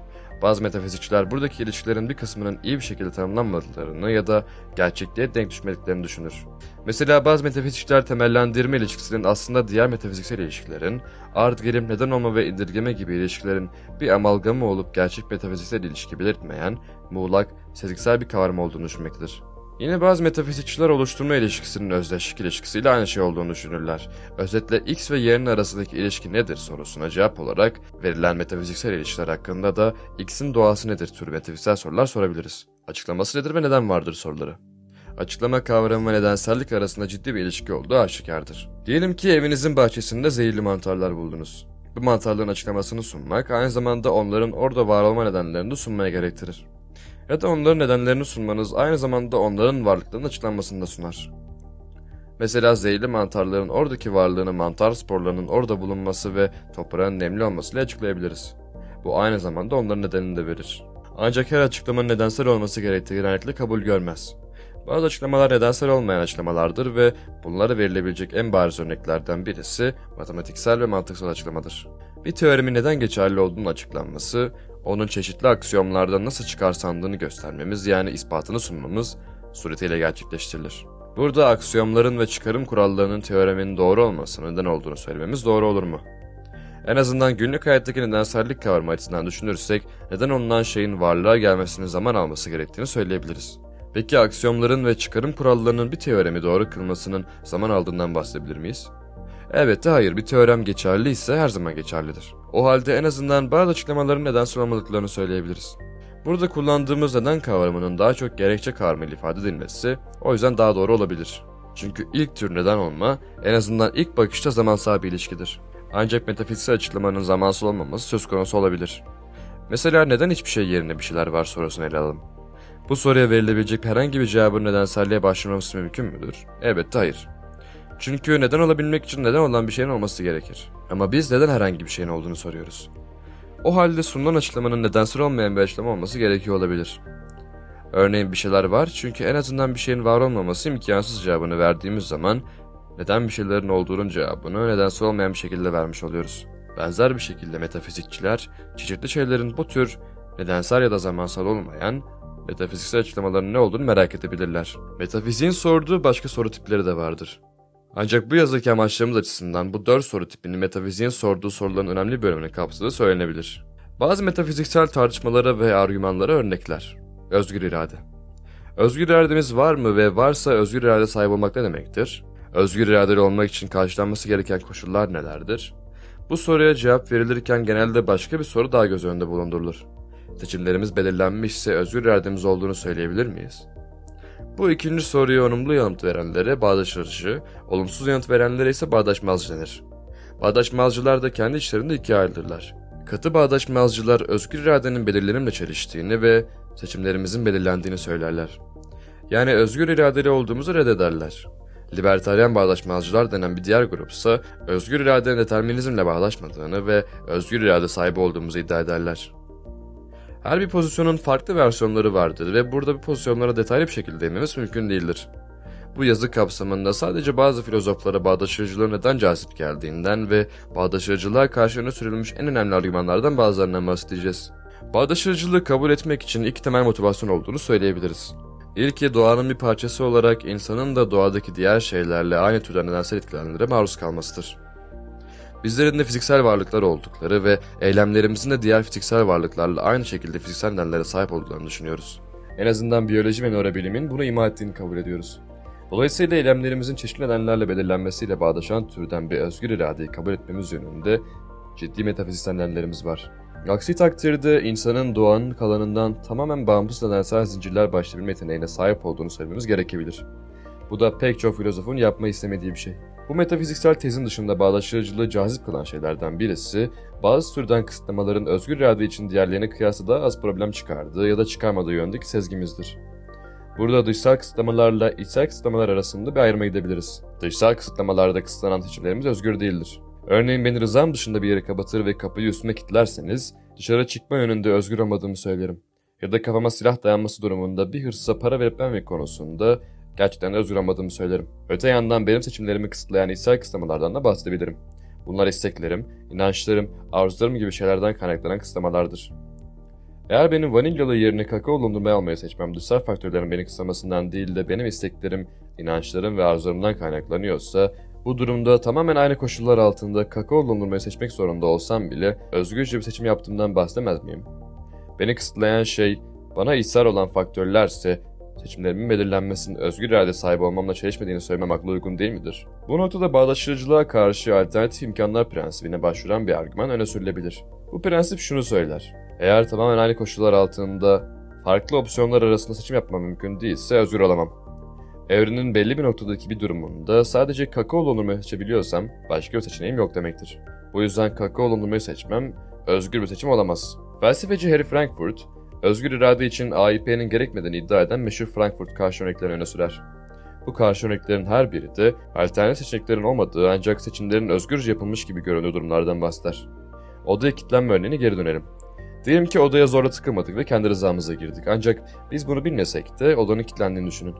Bazı metafizikçiler buradaki ilişkilerin bir kısmının iyi bir şekilde tanımlanmadıklarını ya da gerçekliğe denk düşmediklerini düşünür. Mesela bazı metafizikçiler temellendirme ilişkisinin aslında diğer metafiziksel ilişkilerin, art gelim, neden olma ve indirgeme gibi ilişkilerin bir amalgamı olup gerçek metafiziksel ilişki belirtmeyen, muğlak, sezgisel bir kavram olduğunu düşünmektedir. Yine bazı metafizikçiler oluşturma ilişkisinin özdeşlik ilişkisiyle aynı şey olduğunu düşünürler. Özetle X ve Y'nin arasındaki ilişki nedir sorusuna cevap olarak verilen metafiziksel ilişkiler hakkında da X'in doğası nedir türü metafiziksel sorular sorabiliriz. Açıklaması nedir ve neden vardır soruları. Açıklama kavramı ve nedensellik arasında ciddi bir ilişki olduğu aşikardır. Diyelim ki evinizin bahçesinde zehirli mantarlar buldunuz. Bu mantarların açıklamasını sunmak aynı zamanda onların orada var olma nedenlerini de sunmaya gerektirir. Ya da onların nedenlerini sunmanız aynı zamanda onların varlıklarının açıklanmasını da sunar. Mesela zehirli mantarların oradaki varlığını mantar sporlarının orada bulunması ve toprağın nemli olmasıyla açıklayabiliriz. Bu aynı zamanda onların nedenini de verir. Ancak her açıklamanın nedensel olması gerektiği genellikle kabul görmez. Bazı açıklamalar nedensel olmayan açıklamalardır ve bunlara verilebilecek en bariz örneklerden birisi matematiksel ve mantıksal açıklamadır. Bir teoremin neden geçerli olduğunun açıklanması, onun çeşitli aksiyomlardan nasıl çıkarsandığını göstermemiz yani ispatını sunmamız suretiyle gerçekleştirilir. Burada aksiyomların ve çıkarım kurallarının teoremin doğru olmasının neden olduğunu söylememiz doğru olur mu? En azından günlük hayattaki nedensellik kavramı açısından düşünürsek neden olunan şeyin varlığa gelmesinin zaman alması gerektiğini söyleyebiliriz. Peki aksiyomların ve çıkarım kurallarının bir teoremi doğru kılmasının zaman aldığından bahsedebilir miyiz? Elbette hayır, bir teorem geçerli ise her zaman geçerlidir. O halde en azından bazı açıklamaların nedensel olmadıklarını söyleyebiliriz. Burada kullandığımız neden kavramının daha çok gerekçe kavramıyla ifade edilmesi o yüzden daha doğru olabilir. Çünkü ilk tür neden olma en azından ilk bakışta zamansal bir ilişkidir. Ancak metafiziksel açıklamanın zamansal olmaması söz konusu olabilir. Mesela neden hiçbir şey yerine bir şeyler var sorusunu ele alalım. Bu soruya verilebilecek herhangi bir cevabın nedenselliğe başvurması mümkün müdür? Elbette hayır. Çünkü neden olabilmek için neden olan bir şeyin olması gerekir. Ama biz neden herhangi bir şeyin olduğunu soruyoruz. O halde sunulan açıklamanın nedensel olmayan bir açıklama olması gerekiyor olabilir. Örneğin bir şeyler var çünkü en azından bir şeyin var olmaması imkansız cevabını verdiğimiz zaman neden bir şeylerin olduğunun cevabını nedensel olmayan bir şekilde vermiş oluyoruz. Benzer bir şekilde metafizikçiler çeşitli şeylerin bu tür nedensel ya da zamansal olmayan metafiziksel açıklamaların ne olduğunu merak edebilirler. Metafiziğin sorduğu başka soru tipleri de vardır. Ancak bu yazıdaki amaçlarımız açısından bu dört soru tipinin metafiziğin sorduğu soruların önemli bir bölümünü kapsadığı söylenebilir. Bazı metafiziksel tartışmalara ve argümanlara örnekler. Özgür irade. Özgür irademiz var mı ve varsa özgür irade sahibi olmak ne demektir? Özgür iradeli olmak için karşılanması gereken koşullar nelerdir? Bu soruya cevap verilirken genelde başka bir soru daha göz önünde bulundurulur. Seçimlerimiz belirlenmişse özgür irademiz olduğunu söyleyebilir miyiz? Bu ikinci soruya olumlu yanıt verenlere bağdaştırıcı, olumsuz yanıt verenlere ise bağdaşmazcı denir. Bağdaşmazcılar da kendi içlerinde ikiye ayrılırlar. Katı bağdaşmazcılar özgür iradenin belirlenimle çeliştiğini ve seçimlerimizin belirlendiğini söylerler. Yani özgür iradeli olduğumuzu reddederler. Libertaryen bağdaşmazcılar denen bir diğer grupsa özgür iradenin determinizmle bağdaşmadığını ve özgür irade sahibi olduğumuzu iddia ederler. Her bir pozisyonun farklı versiyonları vardır ve burada bu pozisyonlara detaylı bir şekilde değinmemiz mümkün değildir. Bu yazı kapsamında sadece bazı filozoflara bağdaştırıcılığın neden cazip geldiğinden ve bağdaştırıcılığa karşı öne sürülmüş en önemli argümanlardan bazılarından bahsedeceğiz. Bağdaştırıcılığı kabul etmek için iki temel motivasyon olduğunu söyleyebiliriz. İlki doğanın bir parçası olarak insanın da doğadaki diğer şeylerle aynı türden nedensel etkilenmelere maruz kalmasıdır. Bizlerin de fiziksel varlıklar oldukları ve eylemlerimizin de diğer fiziksel varlıklarla aynı şekilde fiziksel nedenlere sahip olduklarını düşünüyoruz. En azından biyoloji ve nörobilimin bunu ima ettiğini kabul ediyoruz. Dolayısıyla eylemlerimizin çeşitli nedenlerle belirlenmesiyle bağdaşan türden bir özgür iradeyi kabul etmemiz yönünde ciddi metafiziksel nedenlerimiz var. Aksi takdirde insanın doğanın kalanından tamamen bağımsız nedensel zincirler başlayabilme yeteneğine sahip olduğunu söylememiz gerekebilir. Bu da pek çok filozofun yapmayı istemediği bir şey. Bu metafiziksel tezin dışında bağdaştırıcılığı cazip kılan şeylerden birisi, bazı türden kısıtlamaların özgür irade için diğerlerine kıyasla daha az problem çıkardığı ya da çıkarmadığı yöndeki sezgimizdir. Burada dışsal kısıtlamalarla içsel kısıtlamalar arasında bir ayrıma gidebiliriz. Dışsal kısıtlamalarda kısıtlanan seçimlerimiz özgür değildir. Örneğin beni rızam dışında bir yere kapatır ve kapıyı üstüme kilitlerseniz dışarı çıkma yönünde özgür olmadığımı söylerim. Ya da kafama silah dayanması durumunda bir hırsıza para verip vermemek konusunda gerçekten özgür olmadığımı söylerim. Öte yandan benim seçimlerimi kısıtlayan içsel kısıtlamalardan da bahsedebilirim. Bunlar isteklerim, inançlarım, arzularım gibi şeylerden kaynaklanan kısıtlamalardır. Eğer benim vanilyalı yerine kakao dondurmayı almayı seçmem dışsal faktörlerin beni kısıtlamasından değil de benim isteklerim, inançlarım ve arzularımdan kaynaklanıyorsa, bu durumda tamamen aynı koşullar altında kakao dondurmayı seçmek zorunda olsam bile özgürce bir seçim yaptığımdan bahsedemez miyim? Beni kısıtlayan şey, bana içsel olan faktörlerse, seçimlerimin belirlenmesinin özgür irade sahibi olmamla çelişmediğini söylemem akla uygun değil midir? Bu noktada bağdaştırıcılığa karşı alternatif imkanlar prensibine başvuran bir argüman öne sürülebilir. Bu prensip şunu söyler: eğer tamamen aynı koşullar altında farklı opsiyonlar arasında seçim yapmam mümkün değilse özgür olamam. Evrenin belli bir noktadaki bir durumunda sadece kakao dondurmayı seçebiliyorsam başka bir seçeneğim yok demektir. Bu yüzden kakao dondurmayı seçmem özgür bir seçim olamaz. Felsefeci Harry Frankfurt, özgür irade için A İ P'nin gerekmediğini iddia eden meşhur Frankfurt karşı örneklerini öne sürer. Bu karşı örneklerin her biri de alternatif seçeneklerin olmadığı ancak seçimlerin özgürce yapılmış gibi göründüğü durumlardan bahseder. Odaya kilitlenme örneğine geri dönelim. Diyelim ki odaya zorla tıkılmadık ve kendi rızamıza girdik, ancak biz bunu bilmesek de odanın kilitlendiğini düşünün.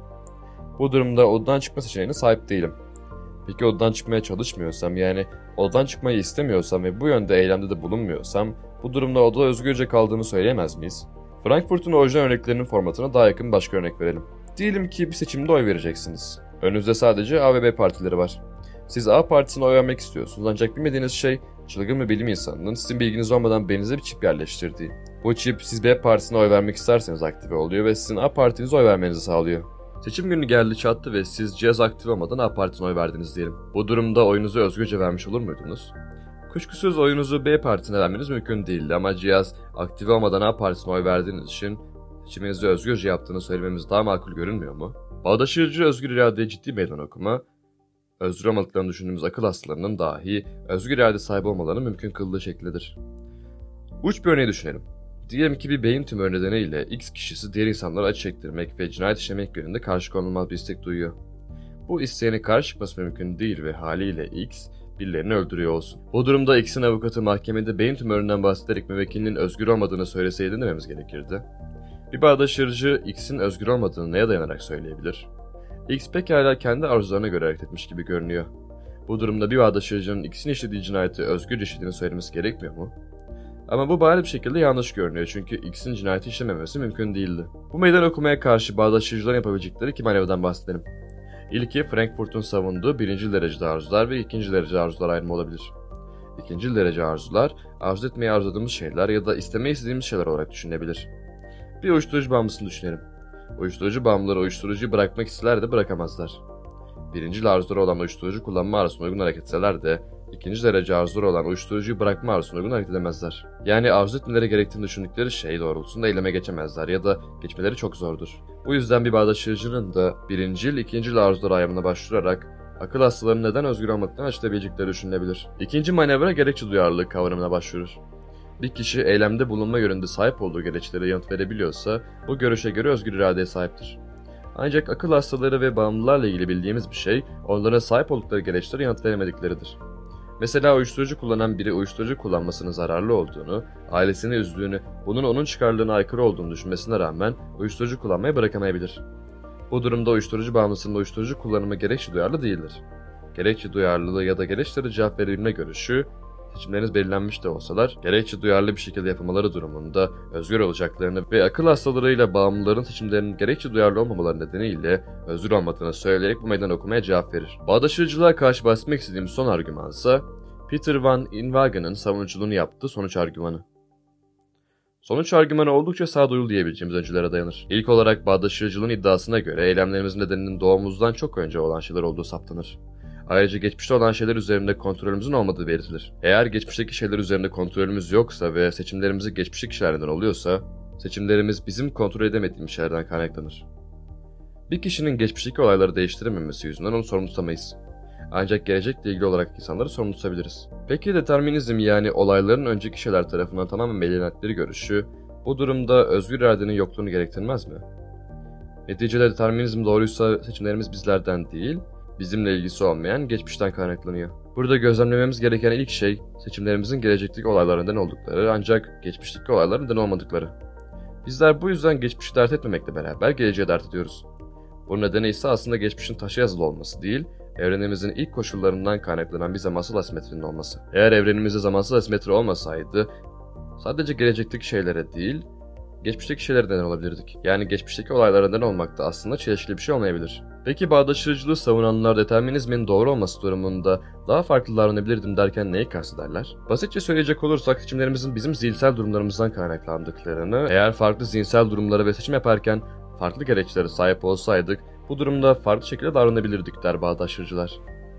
Bu durumda odadan çıkma seçeneğine sahip değilim. Peki odadan çıkmaya çalışmıyorsam, yani odadan çıkmayı istemiyorsam ve bu yönde eylemde de bulunmuyorsam, bu durumda odada özgürce kaldığımı söyleyemez miyiz? Frankfurt'un orijinal örneklerinin formatına daha yakın başka örnek verelim. Diyelim ki bir seçimde oy vereceksiniz. Önünüzde sadece A ve B partileri var. Siz A partisine oy vermek istiyorsunuz, ancak bilmediğiniz şey çılgın bir bilim insanının sizin bilginiz olmadan beyninize bir çip yerleştirdiği. Bu çip siz B partisine oy vermek isterseniz aktive oluyor ve sizin A partinize oy vermenizi sağlıyor. Seçim günü geldi çattı ve siz cihaz aktive olmadan A partisine oy verdiniz diyelim. Bu durumda oyunuzu özgürce vermiş olur muydunuz? Kuşkusuz oyunuzu B partisine vermeniz mümkün değildi ama cihaz aktive olmadan A partisine oy verdiğiniz için seçiminizi özgürce yaptığını söylememiz daha makul görünmüyor mu? Bağdaştırıcı özgür iradeye ciddi meydan okuma, özgür olmadıklarını düşündüğümüz akıl hastalarının dahi özgür irade sahibi olmalarını mümkün kıldığı şeklidir. Uç bir örneği düşünelim. Diyelim ki bir beyin tümörü nedeniyle X kişisi diğer insanlara acı çektirmek ve cinayet işlemek yönünde karşı konulmaz bir istek duyuyor. Bu isteğine karşı çıkması mümkün değil ve haliyle X birilerini öldürüyor olsun. Bu durumda X'in avukatı mahkemede beyin tümöründen bahsederek müvekkilinin özgür olmadığını söyleseydi dememiz gerekirdi. Bir bağdaştırıcı X'in özgür olmadığını neye dayanarak söyleyebilir? X pekala kendi arzularına göre hareket etmiş gibi görünüyor. Bu durumda bir bağdaştırıcının X'in işlediği cinayeti özgürce işlediğini söylemesi gerekmiyor mu? Ama bu bariz bir şekilde yanlış görünüyor çünkü X'in cinayeti işlememesi mümkün değildi. Bu meydan okumaya karşı bağdaştırıcıların yapabilecekleri iki manevradan bahsedelim. İlki Frankfurt'un savunduğu birinci derecede arzular ve ikinci derece arzular ayrımı olabilir. İkinci derece arzular, arzu etmeyi arzuladığımız şeyler ya da istemeyi istediğimiz şeyler olarak düşünülebilir. Bir uyuşturucu bağımlısını düşünelim. Uyuşturucu bağımlıları uyuşturucuyu bırakmak isteseler de bırakamazlar. Birinci arzuları olan uyuşturucu kullanma arzusuna uygun hareket etseler de ikinci derece arzuları olan uyuşturucuyu bırakma arzusuna uygun hareket edemezler. Yani arzu etmeleri gerektiğini düşündükleri şey doğrultusunda eyleme geçemezler ya da geçmeleri çok zordur. Bu yüzden bir bağdaştırıcının da birincil, ikincil arzular ayrımına başvurarak akıl hastalarının neden özgür olmaktan açıklayabilecekleri düşünülebilir. İkinci manevra gerekçe duyarlılığı kavramına başvurur. Bir kişi eylemde bulunma yönünde sahip olduğu gereçlere yanıt verebiliyorsa bu görüşe göre özgür iradeye sahiptir. Ancak akıl hastaları ve bağımlılarla ilgili bildiğimiz bir şey, onlara sahip oldukları gereçlere yanıt veremedikleridir. Mesela uyuşturucu kullanan biri uyuşturucu kullanmasının zararlı olduğunu, ailesini üzdüğünü, bunun onun çıkarlarına aykırı olduğunu düşünmesine rağmen uyuşturucu kullanmayı bırakamayabilir. Bu durumda uyuşturucu bağımlısının uyuşturucu kullanımı gerekçe duyarlı değildir. Gerekçe duyarlılığı ya da gereçlere cevap verebilme görüşü, seçimleriniz belirlenmiş de olsalar, gerekçe duyarlı bir şekilde yapılmaları durumunda özgür olacaklarını ve akıl hastalarıyla bağımlıların seçimlerinin gerekçe duyarlı olmamaları nedeniyle özgür olmadığını söyleyerek bu meydan okumaya cevap verir. Bağdaştırıcılığa karşı bahsetmek istediğim son argümansa, Peter van Inwagen'ın savunuculuğunu yaptığı sonuç argümanı. Sonuç argümanı oldukça sağduyulu diyebileceğimiz öncülere dayanır. İlk olarak bağdaştırıcılığın iddiasına göre eylemlerimizin nedeninin doğumumuzdan çok önce olan şeyler olduğu saptanır. Ayrıca geçmişte olan şeyler üzerinde kontrolümüzün olmadığı belirtilir. Eğer geçmişteki şeyler üzerinde kontrolümüz yoksa ve seçimlerimizi geçmişteki kişiler neden oluyorsa, seçimlerimiz bizim kontrol edemediğimiz şeylerden kaynaklanır. Bir kişinin geçmişteki olayları değiştirememesi yüzünden onu sorumlu tutamayız. Ancak gelecekle ilgili olarak insanları sorumlu tutabiliriz. Peki determinizm, yani olayların önceki şeyler tarafından tamamen belirlendikleri görüşü, bu durumda özgür iradenin yokluğunu gerektirmez mi? Neticede determinizm doğruysa seçimlerimiz bizlerden değil, bizimle ilgisi olmayan geçmişten kaynaklanıyor. Burada gözlemlememiz gereken ilk şey, seçimlerimizin gelecekteki olaylar neden oldukları ancak geçmişteki olaylar neden olmadıkları. Bizler bu yüzden geçmişi dert etmemekle beraber geleceğe dert ediyoruz. Bunun nedeni ise aslında geçmişin taşa yazılı olması değil, evrenimizin ilk koşullarından kaynaklanan bir zamansal asimetrinin olması. Eğer evrenimizde zamansal asimetri olmasaydı, sadece gelecekteki şeylere değil, geçmişteki şeylere neden olabilirdik. Yani geçmişteki olaylara neden olmak da aslında çelişkili bir şey olmayabilir. Peki bağdaştırıcılığı savunanlar determinizmin doğru olması durumunda daha farklı davranabilirdim derken neyi kastederler? Basitçe söyleyecek olursak seçimlerimizin bizim zihinsel durumlarımızdan kaynaklandıklarını, eğer farklı zihinsel durumlara ve seçim yaparken farklı gereçlere sahip olsaydık bu durumda farklı şekilde davranabilirdik der bağdaştırıcılar.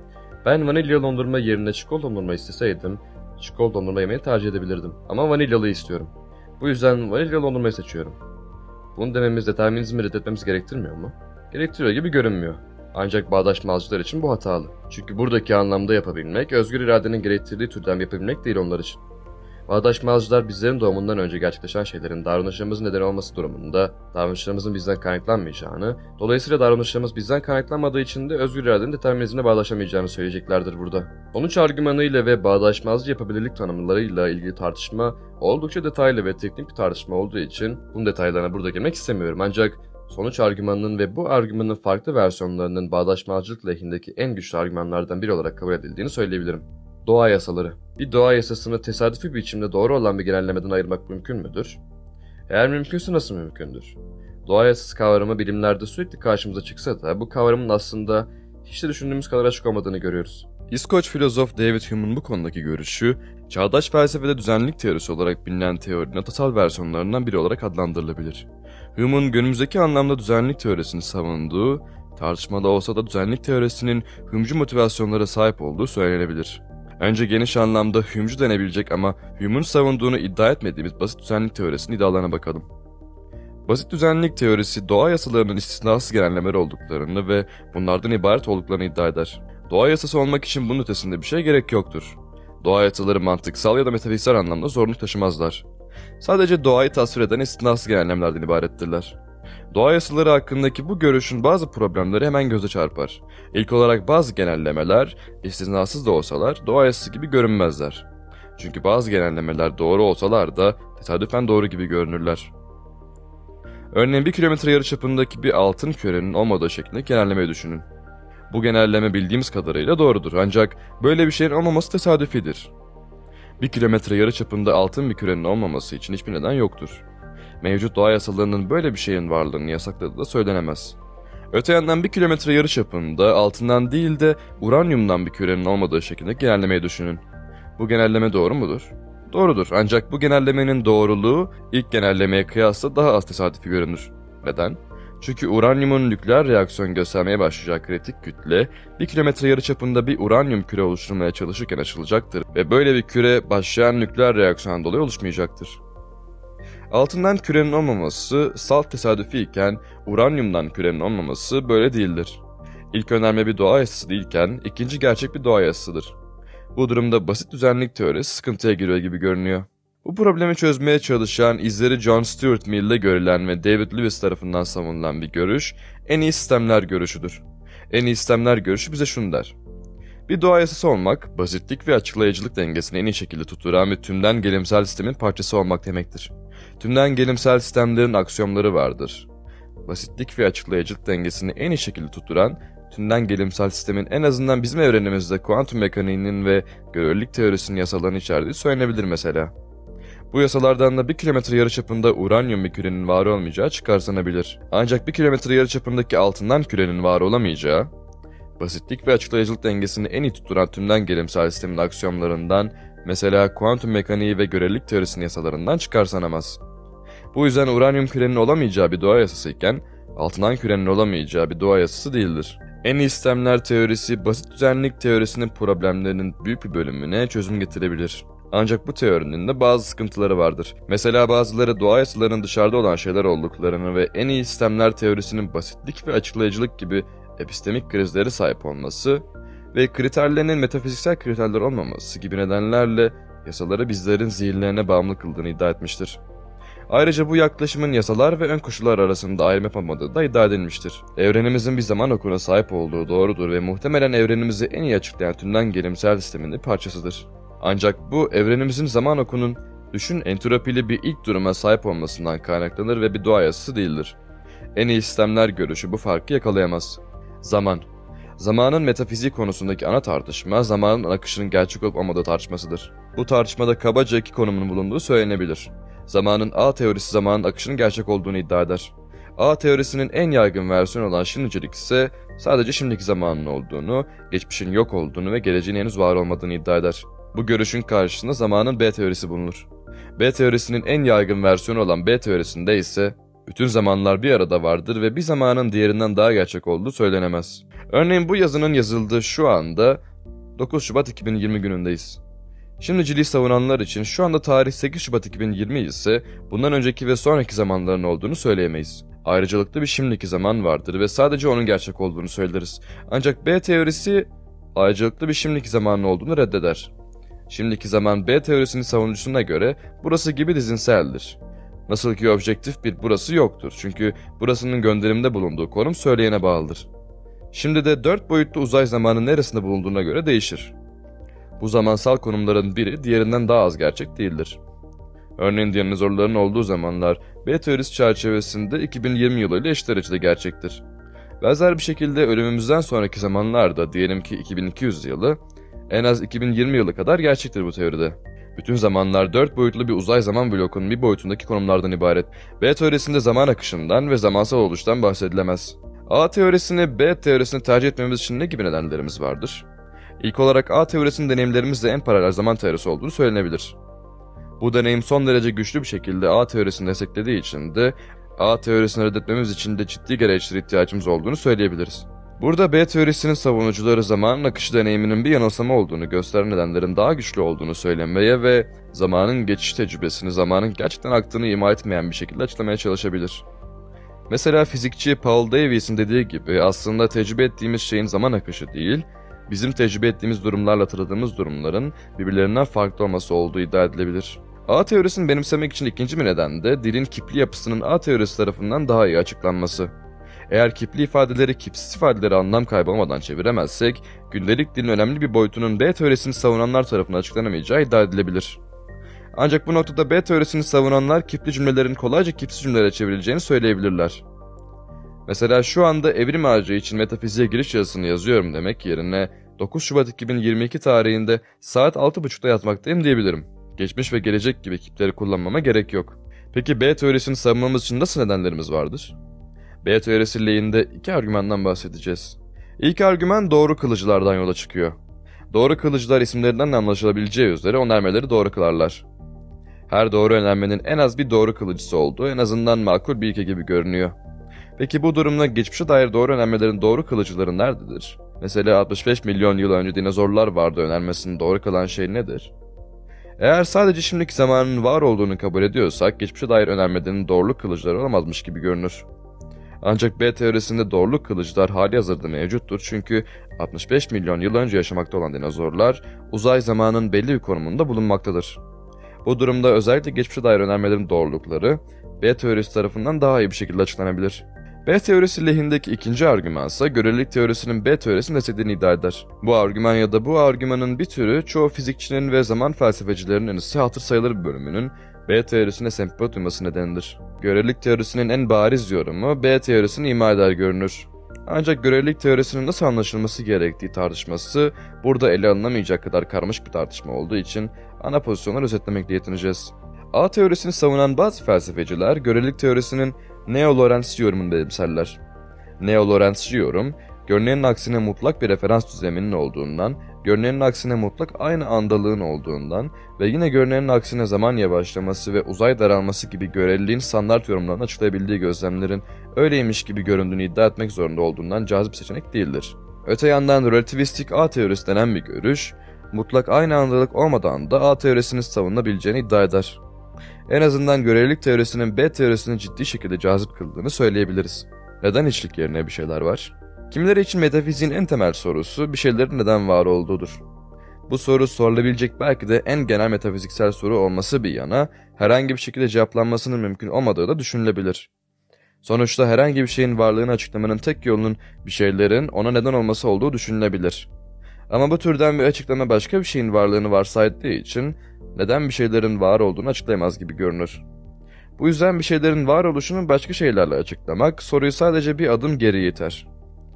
Ben vanilya dondurma yerine çikolata dondurma isteseydim, çikolata dondurma yemeyi tercih edebilirdim. Ama vanilyalı istiyorum. Bu yüzden vanilya dondurmayı seçiyorum. Bunu dememiz determinizmi reddetmemiz gerektirmiyor mu? Gerektiriyor gibi görünmüyor. Ancak bağdaşmacılar için bu hatalı. Çünkü buradaki anlamda yapabilmek, özgür iradenin gerektirdiği türden yapabilmek değil onlar için. Bağdaşmacılar bizlerin doğumundan önce gerçekleşen şeylerin davranışlarımızın nedeni olması durumunda davranışlarımızın bizden kaynaklanmayacağını, dolayısıyla davranışlarımız bizden kaynaklanmadığı için de özgür iradenin determinizmine bağdaşamayacağını söyleyeceklerdir burada. Sonuç argümanıyla ve bağdaşmazcı yapabilirlik tanımlarıyla ilgili tartışma oldukça detaylı ve teknik bir tartışma olduğu için bunun detaylarına burada girmek istemiyorum. Ancak sonuç argümanının ve bu argümanın farklı versiyonlarının bağdaşmazcılık lehindeki en güçlü argümanlardan biri olarak kabul edildiğini söyleyebilirim. Doğa yasaları. Bir doğa yasasını tesadüfi bir biçimde doğru olan bir genellemeden ayırmak mümkün müdür? Eğer mümkünse nasıl mümkündür? Doğa yasası kavramı bilimlerde sürekli karşımıza çıksa da bu kavramın aslında hiç de düşündüğümüz kadar açık olmadığını görüyoruz. İskoç filozof David Hume'un bu konudaki görüşü, çağdaş felsefede düzenlilik teorisi olarak bilinen teorinin atasal versiyonlarından biri olarak adlandırılabilir. Hume'un günümüzdeki anlamda düzenlilik teorisini savunduğu, tartışmalı olsa da düzenlilik teorisinin Hume'cu motivasyonlara sahip olduğu söylenebilir. Önce geniş anlamda Hume'cu denebilecek ama Hume'un savunduğunu iddia etmediğimiz basit düzenlilik teorisinin iddialarına bakalım. Basit düzenlilik teorisi doğa yasalarının istisnasız genellemeler olduklarını ve bunlardan ibaret olduklarını iddia eder. Doğa yasası olmak için bunun ötesinde bir şey gerek yoktur. Doğa yasaları mantıksal ya da metafiziksel anlamda zorunluluk taşımazlar. Sadece doğayı tasvir eden istisnasız genellemelerden ibarettirler. Doğa yasaları hakkındaki bu görüşün bazı problemleri hemen göze çarpar. İlk olarak bazı genellemeler, istisnasız da olsalar doğa yasası gibi görünmezler. Çünkü bazı genellemeler doğru olsalar da tesadüfen doğru gibi görünürler. Örneğin bir kilometre yarıçapındaki bir altın kürenin olmadığı şeklinde genellemeyi düşünün. Bu genelleme bildiğimiz kadarıyla doğrudur ancak böyle bir şeyin olmaması tesadüfidir. Bir kilometre yarıçapında altın bir kürenin olmaması için hiçbir neden yoktur. Mevcut doğa yasalarının böyle bir şeyin varlığını yasakladığı da söylenemez. Öte yandan bir kilometre yarıçapında altından değil de uranyumdan bir kürenin olmadığı şekilde genellemeyi düşünün. Bu genelleme doğru mudur? Doğrudur ancak bu genellemenin doğruluğu ilk genellemeye kıyasla daha az tesadüfi görünür. Neden? Çünkü uranyumun nükleer reaksiyon göstermeye başlayacak kritik kütle bir kilometre yarıçapında bir uranyum küre oluşturmaya çalışırken açılacaktır ve böyle bir küre başlayan nükleer reaksiyondan dolayı oluşmayacaktır. Altından kürenin olmaması salt tesadüfi iken uranyumdan kürenin olmaması böyle değildir. İlk önerme bir doğa yasası değilken ikinci gerçek bir doğa yasasıdır. Bu durumda basit düzenlilik teorisi sıkıntıya giriyor gibi görünüyor. Bu problemi çözmeye çalışan izleri John Stuart Mill'de görülen ve David Lewis tarafından savunulan bir görüş en iyi sistemler görüşüdür. En iyi sistemler görüşü bize şunu der. Bir doğa yasası olmak, basitlik ve açıklayıcılık dengesini en iyi şekilde tutturan ve tümden gelimsel sistemin parçası olmak demektir. Tümden gelimsel sistemlerin aksiyomları vardır. Basitlik ve açıklayıcılık dengesini en iyi şekilde tutturan, tümden gelimsel sistemin en azından bizim evrenimizde kuantum mekaniğinin ve görelilik teorisinin yasalarını içerdiği söylenebilir mesela. Bu yasalardan da bir kilometre yarıçapında uranyum bir kürenin var olmayacağı çıkarsanabilir. Ancak bir kilometre yarıçapındaki altından kürenin var olamayacağı, basitlik ve açıklayıcılık dengesini en iyi tutturan tümden gelimsel sistemin aksiyomlarından, mesela kuantum mekaniği ve görelilik teorisinin yasalarından çıkarsanamaz. Bu yüzden uranyum kürenin olamayacağı bir doğa yasası iken, altından kürenin olamayacağı bir doğa yasası değildir. En iyi sistemler teorisi, basit düzenlilik teorisinin problemlerinin büyük bir bölümüne çözüm getirebilir. Ancak bu teorinin de bazı sıkıntıları vardır. Mesela bazıları doğa yasalarının dışarıda olan şeyler olduklarını ve en iyi sistemler teorisinin basitlik ve açıklayıcılık gibi epistemik krizlere sahip olması ve kriterlerinin metafiziksel kriterler olmaması gibi nedenlerle yasaları bizlerin zihinlerine bağımlı kıldığını iddia etmiştir. Ayrıca bu yaklaşımın yasalar ve ön koşullar arasında ayrım yapamadığı da iddia edilmiştir. Evrenimizin bir zaman okuna sahip olduğu doğrudur ve muhtemelen evrenimizi en iyi açıklayan tümden gelimsel sistemin bir parçasıdır. Ancak bu evrenimizin zaman okunun düşün entropili bir ilk duruma sahip olmasından kaynaklanır ve bir doğa yasası değildir. En iyi sistemler görüşü bu farkı yakalayamaz. Zaman. Zamanın metafiziği konusundaki ana tartışma, zamanın akışının gerçek olup olmadığı tartışmasıdır. Bu tartışmada kabaca iki konumun bulunduğu söylenebilir. Zamanın A teorisi zamanın akışının gerçek olduğunu iddia eder. A teorisinin en yaygın versiyonu olan şimdicilik ise sadece şimdiki zamanın olduğunu, geçmişin yok olduğunu ve geleceğin henüz var olmadığını iddia eder. Bu görüşün karşısında zamanın B teorisi bulunur. B teorisinin en yaygın versiyonu olan B teorisinde ise bütün zamanlar bir arada vardır ve bir zamanın diğerinden daha gerçek olduğu söylenemez. Örneğin bu yazının yazıldığı şu anda dokuz Şubat iki bin yirmi günündeyiz. Şimdiciliği savunanlar için şu anda tarih sekiz Şubat iki bin yirmi ise bundan önceki ve sonraki zamanların olduğunu söyleyemeyiz. Ayrıcalıklı bir şimdiki zaman vardır ve sadece onun gerçek olduğunu söyleriz. Ancak B teorisi ayrıcalıklı bir şimdiki zamanın olduğunu reddeder. Şimdiki zaman B teorisinin savunucusuna göre burası gibi dizinseldir. Nasıl ki objektif bir burası yoktur çünkü burasının gönderimde bulunduğu konum söyleyene bağlıdır. Şimdi de dört boyutlu uzay zamanı neresinde bulunduğuna göre değişir. Bu zamansal konumların biri diğerinden daha az gerçek değildir. Örneğin dinozorların olduğu zamanlar B teorisi çerçevesinde iki bin yirmi yılı ile eşit derecede gerçektir. Benzer bir şekilde ölümümüzden sonraki zamanlarda diyelim ki iki bin iki yüz yılı en az iki bin yirmi yılı kadar gerçektir bu teoride. Bütün zamanlar dört boyutlu bir uzay zaman blokunun bir boyutundaki konumlardan ibaret. B teorisinde zaman akışından ve zamansal oluştan bahsedilemez. A teorisini B teorisini tercih etmemiz için ne gibi nedenlerimiz vardır? İlk olarak A teorisinin deneyimlerimizle en paralel zaman teorisi olduğunu söylenebilir. Bu deneyim son derece güçlü bir şekilde A teorisini desteklediği için de A teorisini reddetmemiz için de ciddi gereçlere ihtiyacımız olduğunu söyleyebiliriz. Burada B teorisinin savunucuları zamanın akışı deneyiminin bir yanılsama olduğunu gösteren nedenlerin daha güçlü olduğunu söylemeye ve zamanın geçiş tecrübesini zamanın gerçekten aktığını ima etmeyen bir şekilde açıklamaya çalışabilir. Mesela fizikçi Paul Davies'in dediği gibi aslında tecrübe ettiğimiz şeyin zaman akışı değil, bizim tecrübe ettiğimiz durumlarla tanıdığımız durumların birbirlerinden farklı olması olduğu iddia edilebilir. A teorisini benimsemek için ikinci bir neden de dilin kipli yapısının A teorisi tarafından daha iyi açıklanması. Eğer kipli ifadeleri kipsiz ifadeleri anlam kaybolmadan çeviremezsek, gündelik dilin önemli bir boyutunun B teorisini savunanlar tarafından açıklanamayacağı iddia edilebilir. Ancak bu noktada B teorisini savunanlar kipli cümlelerin kolayca kipsiz cümlelere çevrileceğini söyleyebilirler. Mesela şu anda evrim ağacı için metafiziğe giriş yazısını yazıyorum demek yerine dokuz Şubat iki bin yirmi iki tarihinde saat altı buçukta yatmaktayım diyebilirim. Geçmiş ve gelecek gibi kipleri kullanmama gerek yok. Peki B teorisini savunmamız için nasıl nedenlerimiz vardır? B teorisi lehinde iki argümandan bahsedeceğiz. İlk argüman doğru kılıcılardan yola çıkıyor. Doğru kılıcılar isimlerinden de anlaşılabileceği üzere önermeleri doğru kılarlar. Her doğru önermenin en az bir doğru kılıcısı olduğu en azından makul bir ilke gibi görünüyor. Peki bu durumda geçmişe dair doğru önermelerin doğru kılıcıları nerededir? Mesela altmış beş milyon yıl önce dinozorlar vardı önermesini doğru kılan şey nedir? Eğer sadece şimdiki zamanın var olduğunu kabul ediyorsak geçmişe dair önermelerin doğruluk kılıcıları olamazmış gibi görünür. Ancak B teorisinde doğruluk kılıcılar hali hazırda mevcuttur çünkü altmış beş milyon yıl önce yaşamakta olan dinozorlar uzay zamanın belli bir konumunda bulunmaktadır. Bu durumda özellikle geçmişe dair önermelerin doğrulukları B teorisi tarafından daha iyi bir şekilde açıklanabilir. B teorisi lehindeki ikinci argüman ise görelilik teorisinin B teorisini desteklediğini iddia eder. Bu argüman ya da bu argümanın bir türü çoğu fizikçinin ve zaman felsefecilerinin ise hatır sayılır bir bölümünün B teorisine sempati duyması nedenidir. Görelilik teorisinin en bariz yorumu B teorisini ima eder görünür. Ancak görelilik teorisinin nasıl anlaşılması gerektiği tartışması burada ele alınamayacak kadar karmaşık bir tartışma olduğu için ana pozisyonları özetlemekle yetineceğiz. A teorisini savunan bazı felsefeciler görelilik teorisinin neo-Lorentz yorumunu benimserler. Neo-Lorentz yorum, görünenin aksine mutlak bir referans düzleminin olduğundan, görünenin aksine mutlak aynı andalığın olduğundan ve yine görünenin aksine zaman yavaşlaması ve uzay daralması gibi göreliliğin standart yorumlarını açıklayabildiği gözlemlerin öyleymiş gibi göründüğünü iddia etmek zorunda olduğundan cazip seçenek değildir. Öte yandan relativistik A teorisi denen bir görüş, mutlak aynı andalık olmadan da A teorisinin savunabileceğini iddia eder. En azından görelilik teorisinin B teorisini ciddi şekilde cazip kıldığını söyleyebiliriz. Neden hiçlik yerine bir şeyler var? Kimileri için metafiziğin en temel sorusu bir şeylerin neden var olduğudur. Bu soru sorulabilecek belki de en genel metafiziksel soru olması bir yana herhangi bir şekilde cevaplanmasının mümkün olmadığı da düşünülebilir. Sonuçta herhangi bir şeyin varlığını açıklamanın tek yolunun bir şeylerin ona neden olması olduğu düşünülebilir. Ama bu türden bir açıklama başka bir şeyin varlığını varsaydığı için neden bir şeylerin var olduğunu açıklayamaz gibi görünür. Bu yüzden bir şeylerin var oluşunu başka şeylerle açıklamak soruyu sadece bir adım geri iter.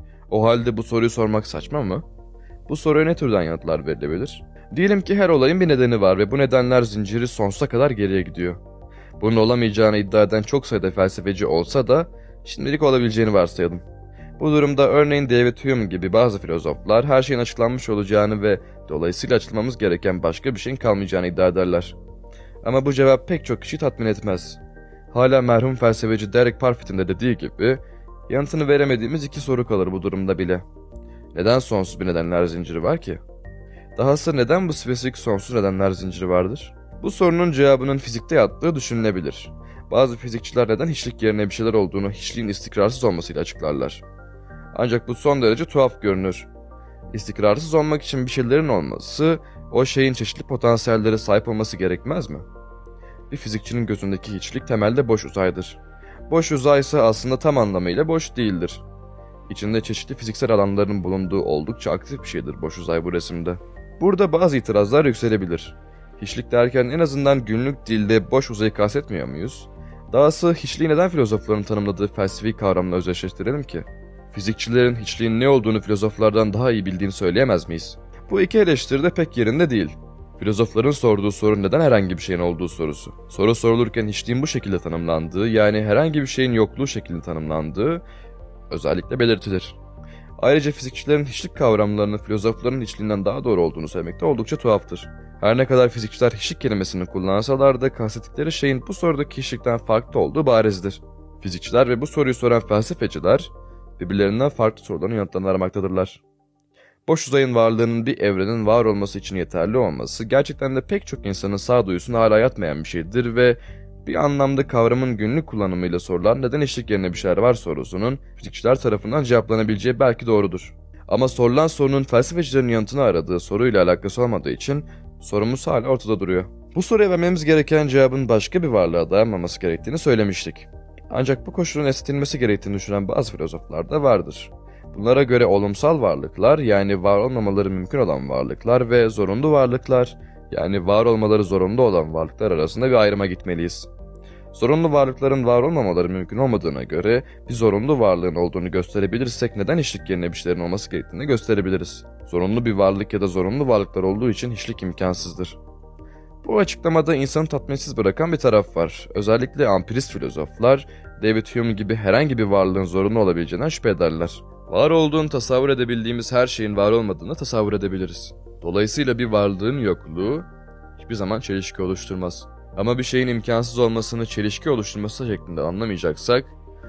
O halde bu soruyu sormak saçma mı? Bu soruya ne türden yanıtlar verilebilir? Diyelim ki her olayın bir nedeni var ve bu nedenler zinciri sonsuza kadar geriye gidiyor. Bunun olamayacağını iddia eden çok sayıda felsefeci olsa da şimdilik olabileceğini varsayalım. Bu durumda örneğin David Hume gibi bazı filozoflar her şeyin açıklanmış olacağını ve dolayısıyla açıklamamız gereken başka bir şeyin kalmayacağını iddia ederler. Ama bu cevap pek çok kişi tatmin etmez. Hala merhum felsefeci Derek Parfit'in de dediği gibi yanıtını veremediğimiz iki soru kalır bu durumda bile. Neden sonsuz bir nedenler zinciri var ki? Dahası neden bu spesifik sonsuz nedenler zinciri vardır? Bu sorunun cevabının fizikte yattığı düşünülebilir. Bazı fizikçiler neden hiçlik yerine bir şeyler olduğunu hiçliğin istikrarsız olmasıyla açıklarlar. Ancak bu son derece tuhaf görünür. İstikrarsız olmak için bir şeylerin olması, o şeyin çeşitli potansiyellere sahip olması gerekmez mi? Bir fizikçinin gözündeki hiçlik temelde boş uzaydır. Boş uzay ise aslında tam anlamıyla boş değildir. İçinde çeşitli fiziksel alanların bulunduğu oldukça aktif bir şeydir boş uzay bu resimde. Burada bazı itirazlar yükselebilir. Hiçlik derken en azından günlük dilde boş uzayı kastetmiyor muyuz? Dahası hiçliği neden filozofların tanımladığı felsefi kavramla özdeşleştirelim ki? Fizikçilerin hiçliğin ne olduğunu filozoflardan daha iyi bildiğini söyleyemez miyiz? Bu iki eleştiri de pek yerinde değil. Filozofların sorduğu soru neden herhangi bir şeyin olduğu sorusu. Soru sorulurken hiçliğin bu şekilde tanımlandığı, yani herhangi bir şeyin yokluğu şeklinde tanımlandığı özellikle belirtilir. Ayrıca fizikçilerin hiçlik kavramlarının filozofların hiçliğinden daha doğru olduğunu söylemek de oldukça tuhaftır. Her ne kadar fizikçiler hiçlik kelimesini kullansalar da kastettikleri şeyin bu sorudaki hiçlikten farklı olduğu barizdir. Fizikçiler ve bu soruyu soran felsefeciler birbirlerinden farklı soruların yanıtlarını aramaktadırlar. Boş uzayın varlığının bir evrenin var olması için yeterli olması gerçekten de pek çok insanın sağduyusuna hala yatmayan bir şeydir ve bir anlamda kavramın günlük kullanımıyla sorulan neden hiçlik yerine bir şeyler var sorusunun fizikçiler tarafından cevaplanabileceği belki doğrudur. Ama sorulan sorunun felsefecilerin yanıtını aradığı soruyla alakası olmadığı için sorumuz hala ortada duruyor. Bu soruya vermemiz gereken cevabın başka bir varlığa dayanmaması gerektiğini söylemiştik. Ancak bu koşulun esnetilmesi gerektiğini düşünen bazı filozoflar da vardır. Bunlara göre olumsal varlıklar, yani var olmamaları mümkün olan varlıklar ve zorunlu varlıklar, yani var olmaları zorunlu olan varlıklar arasında bir ayrıma gitmeliyiz. Zorunlu varlıkların var olmamaları mümkün olmadığına göre bir zorunlu varlığın olduğunu gösterebilirsek neden hiçlik yerine bir şeylerin olması gerektiğini gösterebiliriz. Zorunlu bir varlık ya da zorunlu varlıklar olduğu için hiçlik imkansızdır. Bu açıklamada insanı tatminsiz bırakan bir taraf var. Özellikle ampirist filozoflar, David Hume gibi herhangi bir varlığın zorunlu olabileceğinden şüphe ederler. Var olduğunu tasavvur edebildiğimiz her şeyin var olmadığını tasavvur edebiliriz. Dolayısıyla bir varlığın yokluğu hiçbir zaman çelişki oluşturmaz. Ama bir şeyin imkansız olmasını çelişki oluşturması şeklinde anlamayacaksak,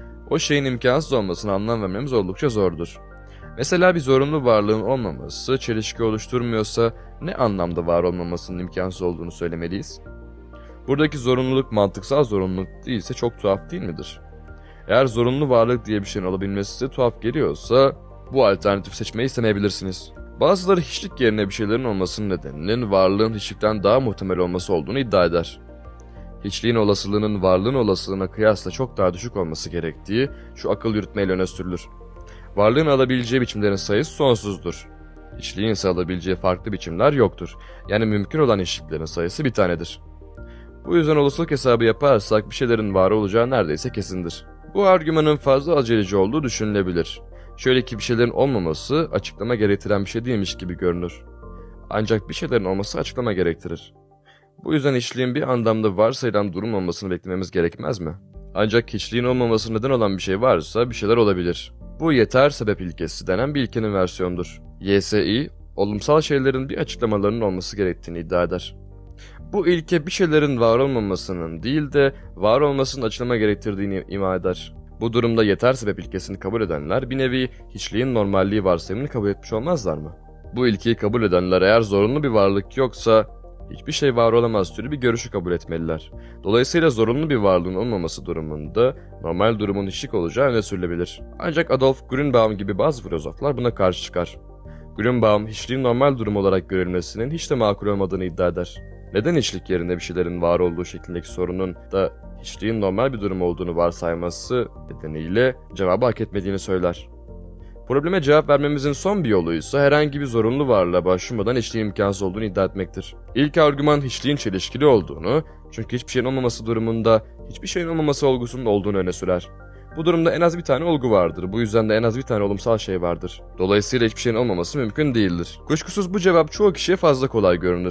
o şeyin imkansız olmasına anlam vermemiz oldukça zordur. Mesela bir zorunlu varlığın olmaması çelişki oluşturmuyorsa ne anlamda var olmamasının imkansız olduğunu söylemeliyiz? Buradaki zorunluluk mantıksal zorunluluk değilse çok tuhaf değil midir? Eğer zorunlu varlık diye bir şeyin olabilmesi size tuhaf geliyorsa bu alternatif seçmeyi istemeyebilirsiniz. Bazıları hiçlik yerine bir şeylerin olmasının nedeninin varlığın hiçlikten daha muhtemel olması olduğunu iddia eder. Hiçliğin olasılığının varlığın olasılığına kıyasla çok daha düşük olması gerektiği şu akıl yürütmeyle öne sürülür. Varlığın alabileceği biçimlerin sayısı sonsuzdur. Hiçliğin ise alabileceği farklı biçimler yoktur. Yani mümkün olan hiçliklerin sayısı bir tanedir. Bu yüzden olasılık hesabı yaparsak bir şeylerin var olacağı neredeyse kesindir. Bu argümanın fazla aceleci olduğu düşünülebilir. Şöyle ki bir şeylerin olmaması açıklama gerektiren bir şey değilmiş gibi görünür. Ancak bir şeylerin olması açıklama gerektirir. Bu yüzden hiçliğin bir anlamda varsayılan durum olmasını beklememiz gerekmez mi? Ancak hiçliğin olmaması neden olan bir şey varsa bir şeyler olabilir. Bu yeter sebep ilkesi denen bir ilkenin versiyonudur. Y S I, olumsal şeylerin bir açıklamalarının olması gerektiğini iddia eder. Bu ilke bir şeylerin var olmamasının değil de var olmasının açıklama gerektirdiğini ima eder. Bu durumda yeter sebep ilkesini kabul edenler bir nevi hiçliğin normalliği varsayımını kabul etmiş olmazlar mı? Bu ilkeyi kabul edenler eğer zorunlu bir varlık yoksa hiçbir şey var olamaz türü bir görüşü kabul etmeliler. Dolayısıyla zorunlu bir varlığın olmaması durumunda normal durumun hiçlik olacağı öne sürülebilir. Ancak Adolf Grünbaum gibi bazı filozoflar buna karşı çıkar. Grünbaum hiçliğin normal durum olarak görülmesinin hiç de makul olmadığını iddia eder. Neden hiçlik yerine bir şeylerin var olduğu şeklindeki sorunun da hiçliğin normal bir durum olduğunu varsayması nedeniyle cevabı hak etmediğini söyler. Probleme cevap vermemizin son bir yoluysa herhangi bir zorunlu varlığa başvurmadan hiçliğin imkansız olduğunu iddia etmektir. İlk argüman hiçliğin çelişkili olduğunu, çünkü hiçbir şeyin olmaması durumunda hiçbir şeyin olmaması olgusunun olduğunu öne sürer. Bu durumda en az bir tane olgu vardır. Bu yüzden de en az bir tane olumsal şey vardır. Dolayısıyla hiçbir şeyin olmaması mümkün değildir. Kuşkusuz bu cevap çoğu kişiye fazla kolay görünür.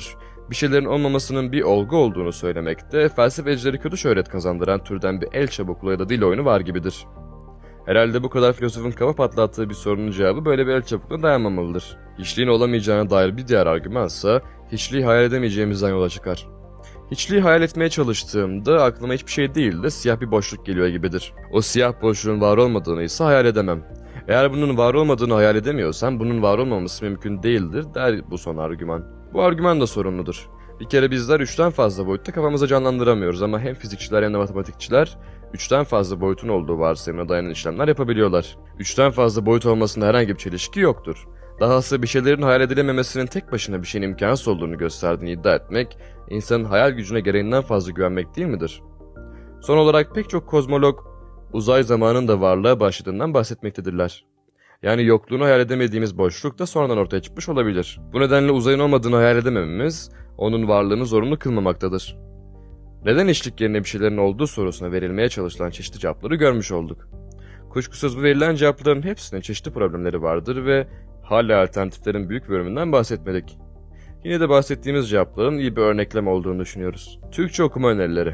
Bir şeylerin olmamasının bir olgu olduğunu söylemekte, felsefecileri kötü şöhret kazandıran türden bir el çabukluğu ya da dil oyunu var gibidir. Herhalde bu kadar filozofun kafa patlattığı bir sorunun cevabı böyle bir el çabukluğuna dayanmamalıdır. Hiçliğin olamayacağına dair bir diğer argümansa, hiçliği hayal edemeyeceğimizden yola çıkar. Hiçliği hayal etmeye çalıştığımda aklıma hiçbir şey değil de siyah bir boşluk geliyor gibidir. O siyah boşluğun var olmadığını ise hayal edemem. Eğer bunun var olmadığını hayal edemiyorsam bunun var olmaması mümkün değildir der bu son argüman. Bu argüman da sorunludur. Bir kere bizler üçten fazla boyutta kafamıza canlandıramıyoruz ama hem fizikçiler hem de matematikçiler üçten fazla boyutun olduğu varsayımına dayanan işlemler yapabiliyorlar. Üçten fazla boyut olmasında herhangi bir çelişki yoktur. Dahası bir şeylerin hayal edilememesinin tek başına bir şeyin imkansız olduğunu gösterdiğini iddia etmek, insanın hayal gücüne gereğinden fazla güvenmek değil midir? Son olarak pek çok kozmolog, uzay zamanın da varlığa başladığından bahsetmektedirler. Yani yokluğunu hayal edemediğimiz boşluk da sonradan ortaya çıkmış olabilir. Bu nedenle uzayın olmadığını hayal edemememiz, onun varlığını zorunlu kılmamaktadır. Neden hiçlik yerine bir şeylerin olduğu sorusuna verilmeye çalışılan çeşitli cevapları görmüş olduk. Kuşkusuz bu verilen cevapların hepsinin çeşitli problemleri vardır ve hala alternatiflerin büyük bölümünden bahsetmedik. Yine de bahsettiğimiz cevapların iyi bir örneklem olduğunu düşünüyoruz. Türkçe okuma önerileri.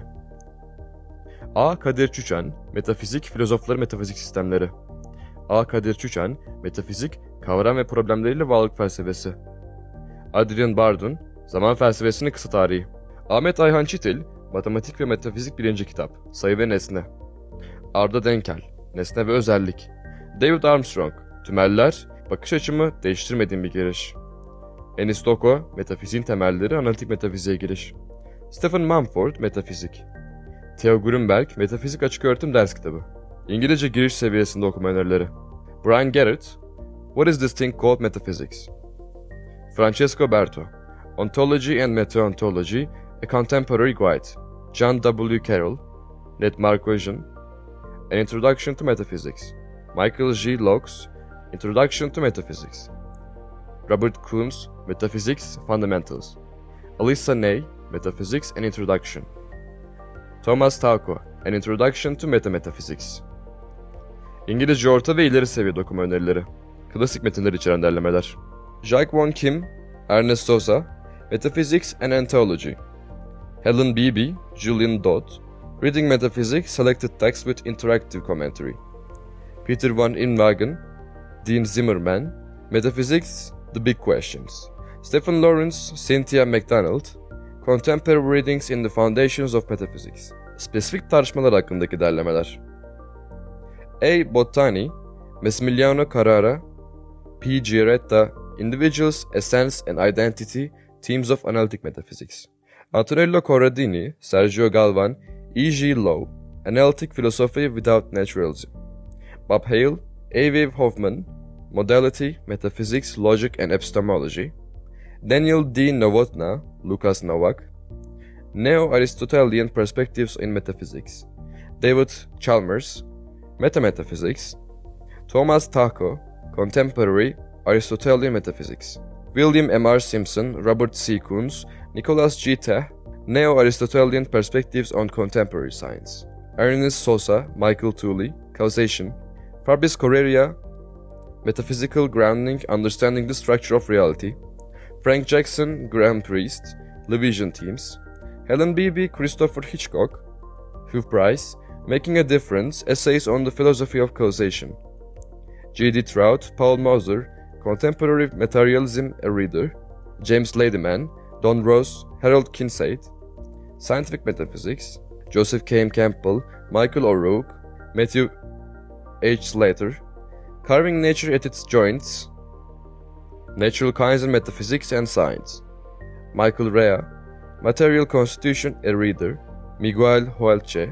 A. Kadir Çüçen, Metafizik, Filozofların Metafizik Sistemleri. A. Kadir Çüçen, Metafizik, Kavram ve Problemleriyle Varlık Felsefesi. Adrian Bardon, Zaman Felsefesinin Kısa Tarihi. Ahmet Ayhan Çitil, Matematik ve Metafizik birinci kitap, Sayı ve Nesne. Arda Denkel, Nesne ve Özellik. David Armstrong, Tümeller, Bakış Açımı, Değiştirmediğim bir Giriş. Enis Toko, Metafiziğin Temelleri, Analitik Metafiziğe Giriş. Stephen Mumford, Metafizik. Theo Grünberg, Metafizik Açıköğretim Ders Kitabı. İngilizce giriş seviyesinde okuma önerileri. Brian Garrett, What is this thing called Metaphysics? Francesco Berto, Ontology and Meta-Ontology, A Contemporary Guide. John W. Carroll, Net Marquesian, An Introduction to Metaphysics. Michael G. Laux, Introduction to Metaphysics. Robert Coombs, Metaphysics Fundamentals. Alyssa Ney, Metaphysics and Introduction. Thomas Tauko, An Introduction to Meta-Metaphysics. İngilizce orta ve ileri seviye okuma önerileri. Klasik metinler içeren derlemeler. Jacques Von Kim, Ernest Sosa, Metaphysics and Anthology. Helen Beebe, Julian Dodd, Reading Metaphysics Selected Text with Interactive Commentary. Peter van Inwagen, Dean Zimmerman, Metaphysics, The Big Questions. Stephen Lawrence, Cynthia MacDonald, Contemporary Readings in the Foundations of Metaphysics. Spesifik tartışmalar hakkındaki derlemeler. A. Bottani, Massimiliano Carrara, P. Giaretta, Individuals, Essence and Identity, Themes of Analytic Metaphysics. Antonello Corradini, Sergio Galvan, E. G. Lowe, Analytic Philosophy Without Naturalism. Bob Hale, A. W. Hoffman, Modality, Metaphysics, Logic and Epistemology. Daniel D. Novotny, Lucas Novak, Neo-Aristotelian Perspectives in Metaphysics. David Chalmers, Meta-Metaphysics. Thomas Tauko, Contemporary Aristotelian Metaphysics. William M R Simpson, Robert C. Koons, Nicholas G. Teh, Neo-Aristotelian Perspectives on Contemporary Science. Ernest Sosa, Michael Tooley, Causation. Fabrice Correia, Metaphysical Grounding, Understanding the Structure of Reality. Frank Jackson, Graham Priest, Levision Themes. Helen Beebe, Christopher Hitchcock. Hugh Price, Making a Difference, Essays on the Philosophy of Causation. G D Trout, Paul Moser, Contemporary Materialism, A Reader. James Ladyman, Don Ross, Harold Kincaid. Scientific Metaphysics. Joseph K. Campbell, Michael O'Rourke, Matthew H. Slater. Carving Nature at its Joints. Natural Kinds in Metaphysics and Science. Michael Rea, Material Constitution, A Reader. Miguel Huelche.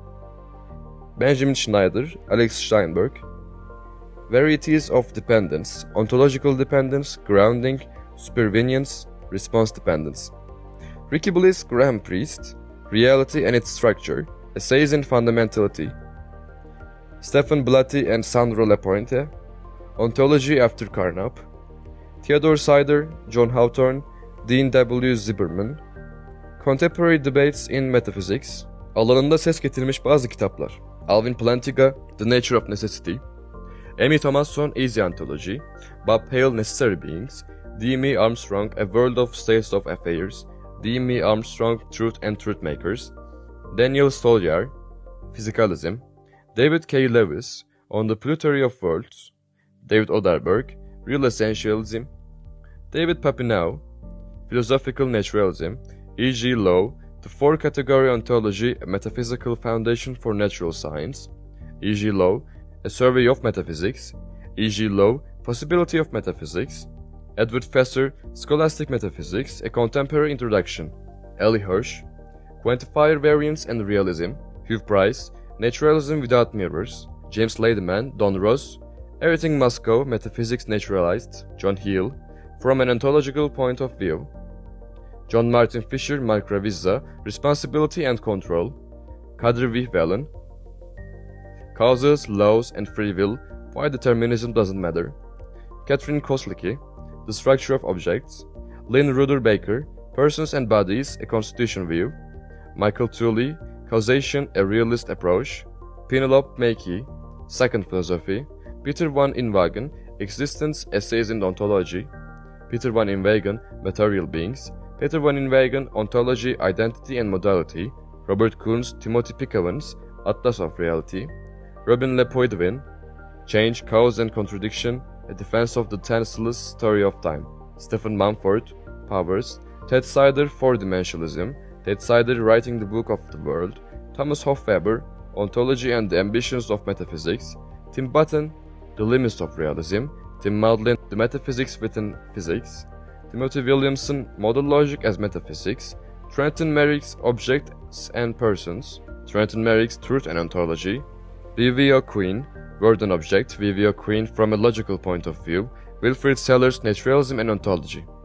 Benjamin Schneider, Alex Steinberg. Varieties of Dependence, Ontological Dependence, Grounding, Supervenience, Response Dependence. Ricky Bliss, Graham Priest, Reality and its Structure, Essays in Fundamentality. Stephen Blatty and Sandro Lapointe, Ontology after Carnap. Theodore Sider, John Hawthorne, Dean W. Zimmerman. Contemporary Debates in Metaphysics. Alanında ses getirilmiş bazı kitaplar. Alvin Plantinga, The Nature of Necessity. Amy Thomasson, Easy Ontology. Bob Hale, Necessary Beings. D M Armstrong, A World of States of Affairs. D. M. Armstrong, Truth and Truthmakers, Daniel Stoljar, Physicalism, David K. Lewis, On the Plurality of Worlds, David Oderberg, Real Essentialism, David Papineau, Philosophical Naturalism, E G. Lowe, The Four-Category Ontology, A Metaphysical Foundation for Natural Science, E G. Lowe, A Survey of Metaphysics, E G. Lowe, Possibility of Metaphysics, Edward Fesser, Scholastic Metaphysics, A Contemporary Introduction, Eli Hirsch, Quantifier Variance and Realism, Hugh Price, Naturalism Without Mirrors, James Lademan, Don Ross, Everything Must Go, Metaphysics Naturalized, John Heel, From an Ontological Point of View, John Martin Fisher, Mark Ravizza, Responsibility and Control, Kadri Vihvelen, Causes, Laws, and Free Will, Why Determinism Doesn't Matter, Catherine Koslicki, The Structure of Objects, Lynn Ruder Baker, Persons and Bodies, A Constitution View, Michael Tooley, Causation, A Realist Approach, Penelope Mackey, Second Philosophy, Peter van Inwagen, Existence, Essays in Ontology, Peter van Inwagen, Material Beings, Peter van Inwagen, Ontology, Identity and Modality, Robert Koons, Timothy Pickavans, Atlas of Reality, Robin Lepoidwin, Change, Cause and Contradiction, A Defense of the Tenseless Story of Time, Stephen Mumford, Powers, Ted Sider, Four-Dimensionalism, Ted Sider, Writing the Book of the World, Thomas Hoffaber, Ontology and the Ambitions of Metaphysics, Tim Button, The Limits of Realism, Tim Maudlin, The Metaphysics Within Physics, Timothy Williamson, Model Logic as Metaphysics, Trenton Merrick's Objects and Persons, Trenton Merrick's Truth and Ontology, V V O Queen, Word and Object, V V O Queen from a Logical Point of View, Wilfrid Sellers, Naturalism and Ontology.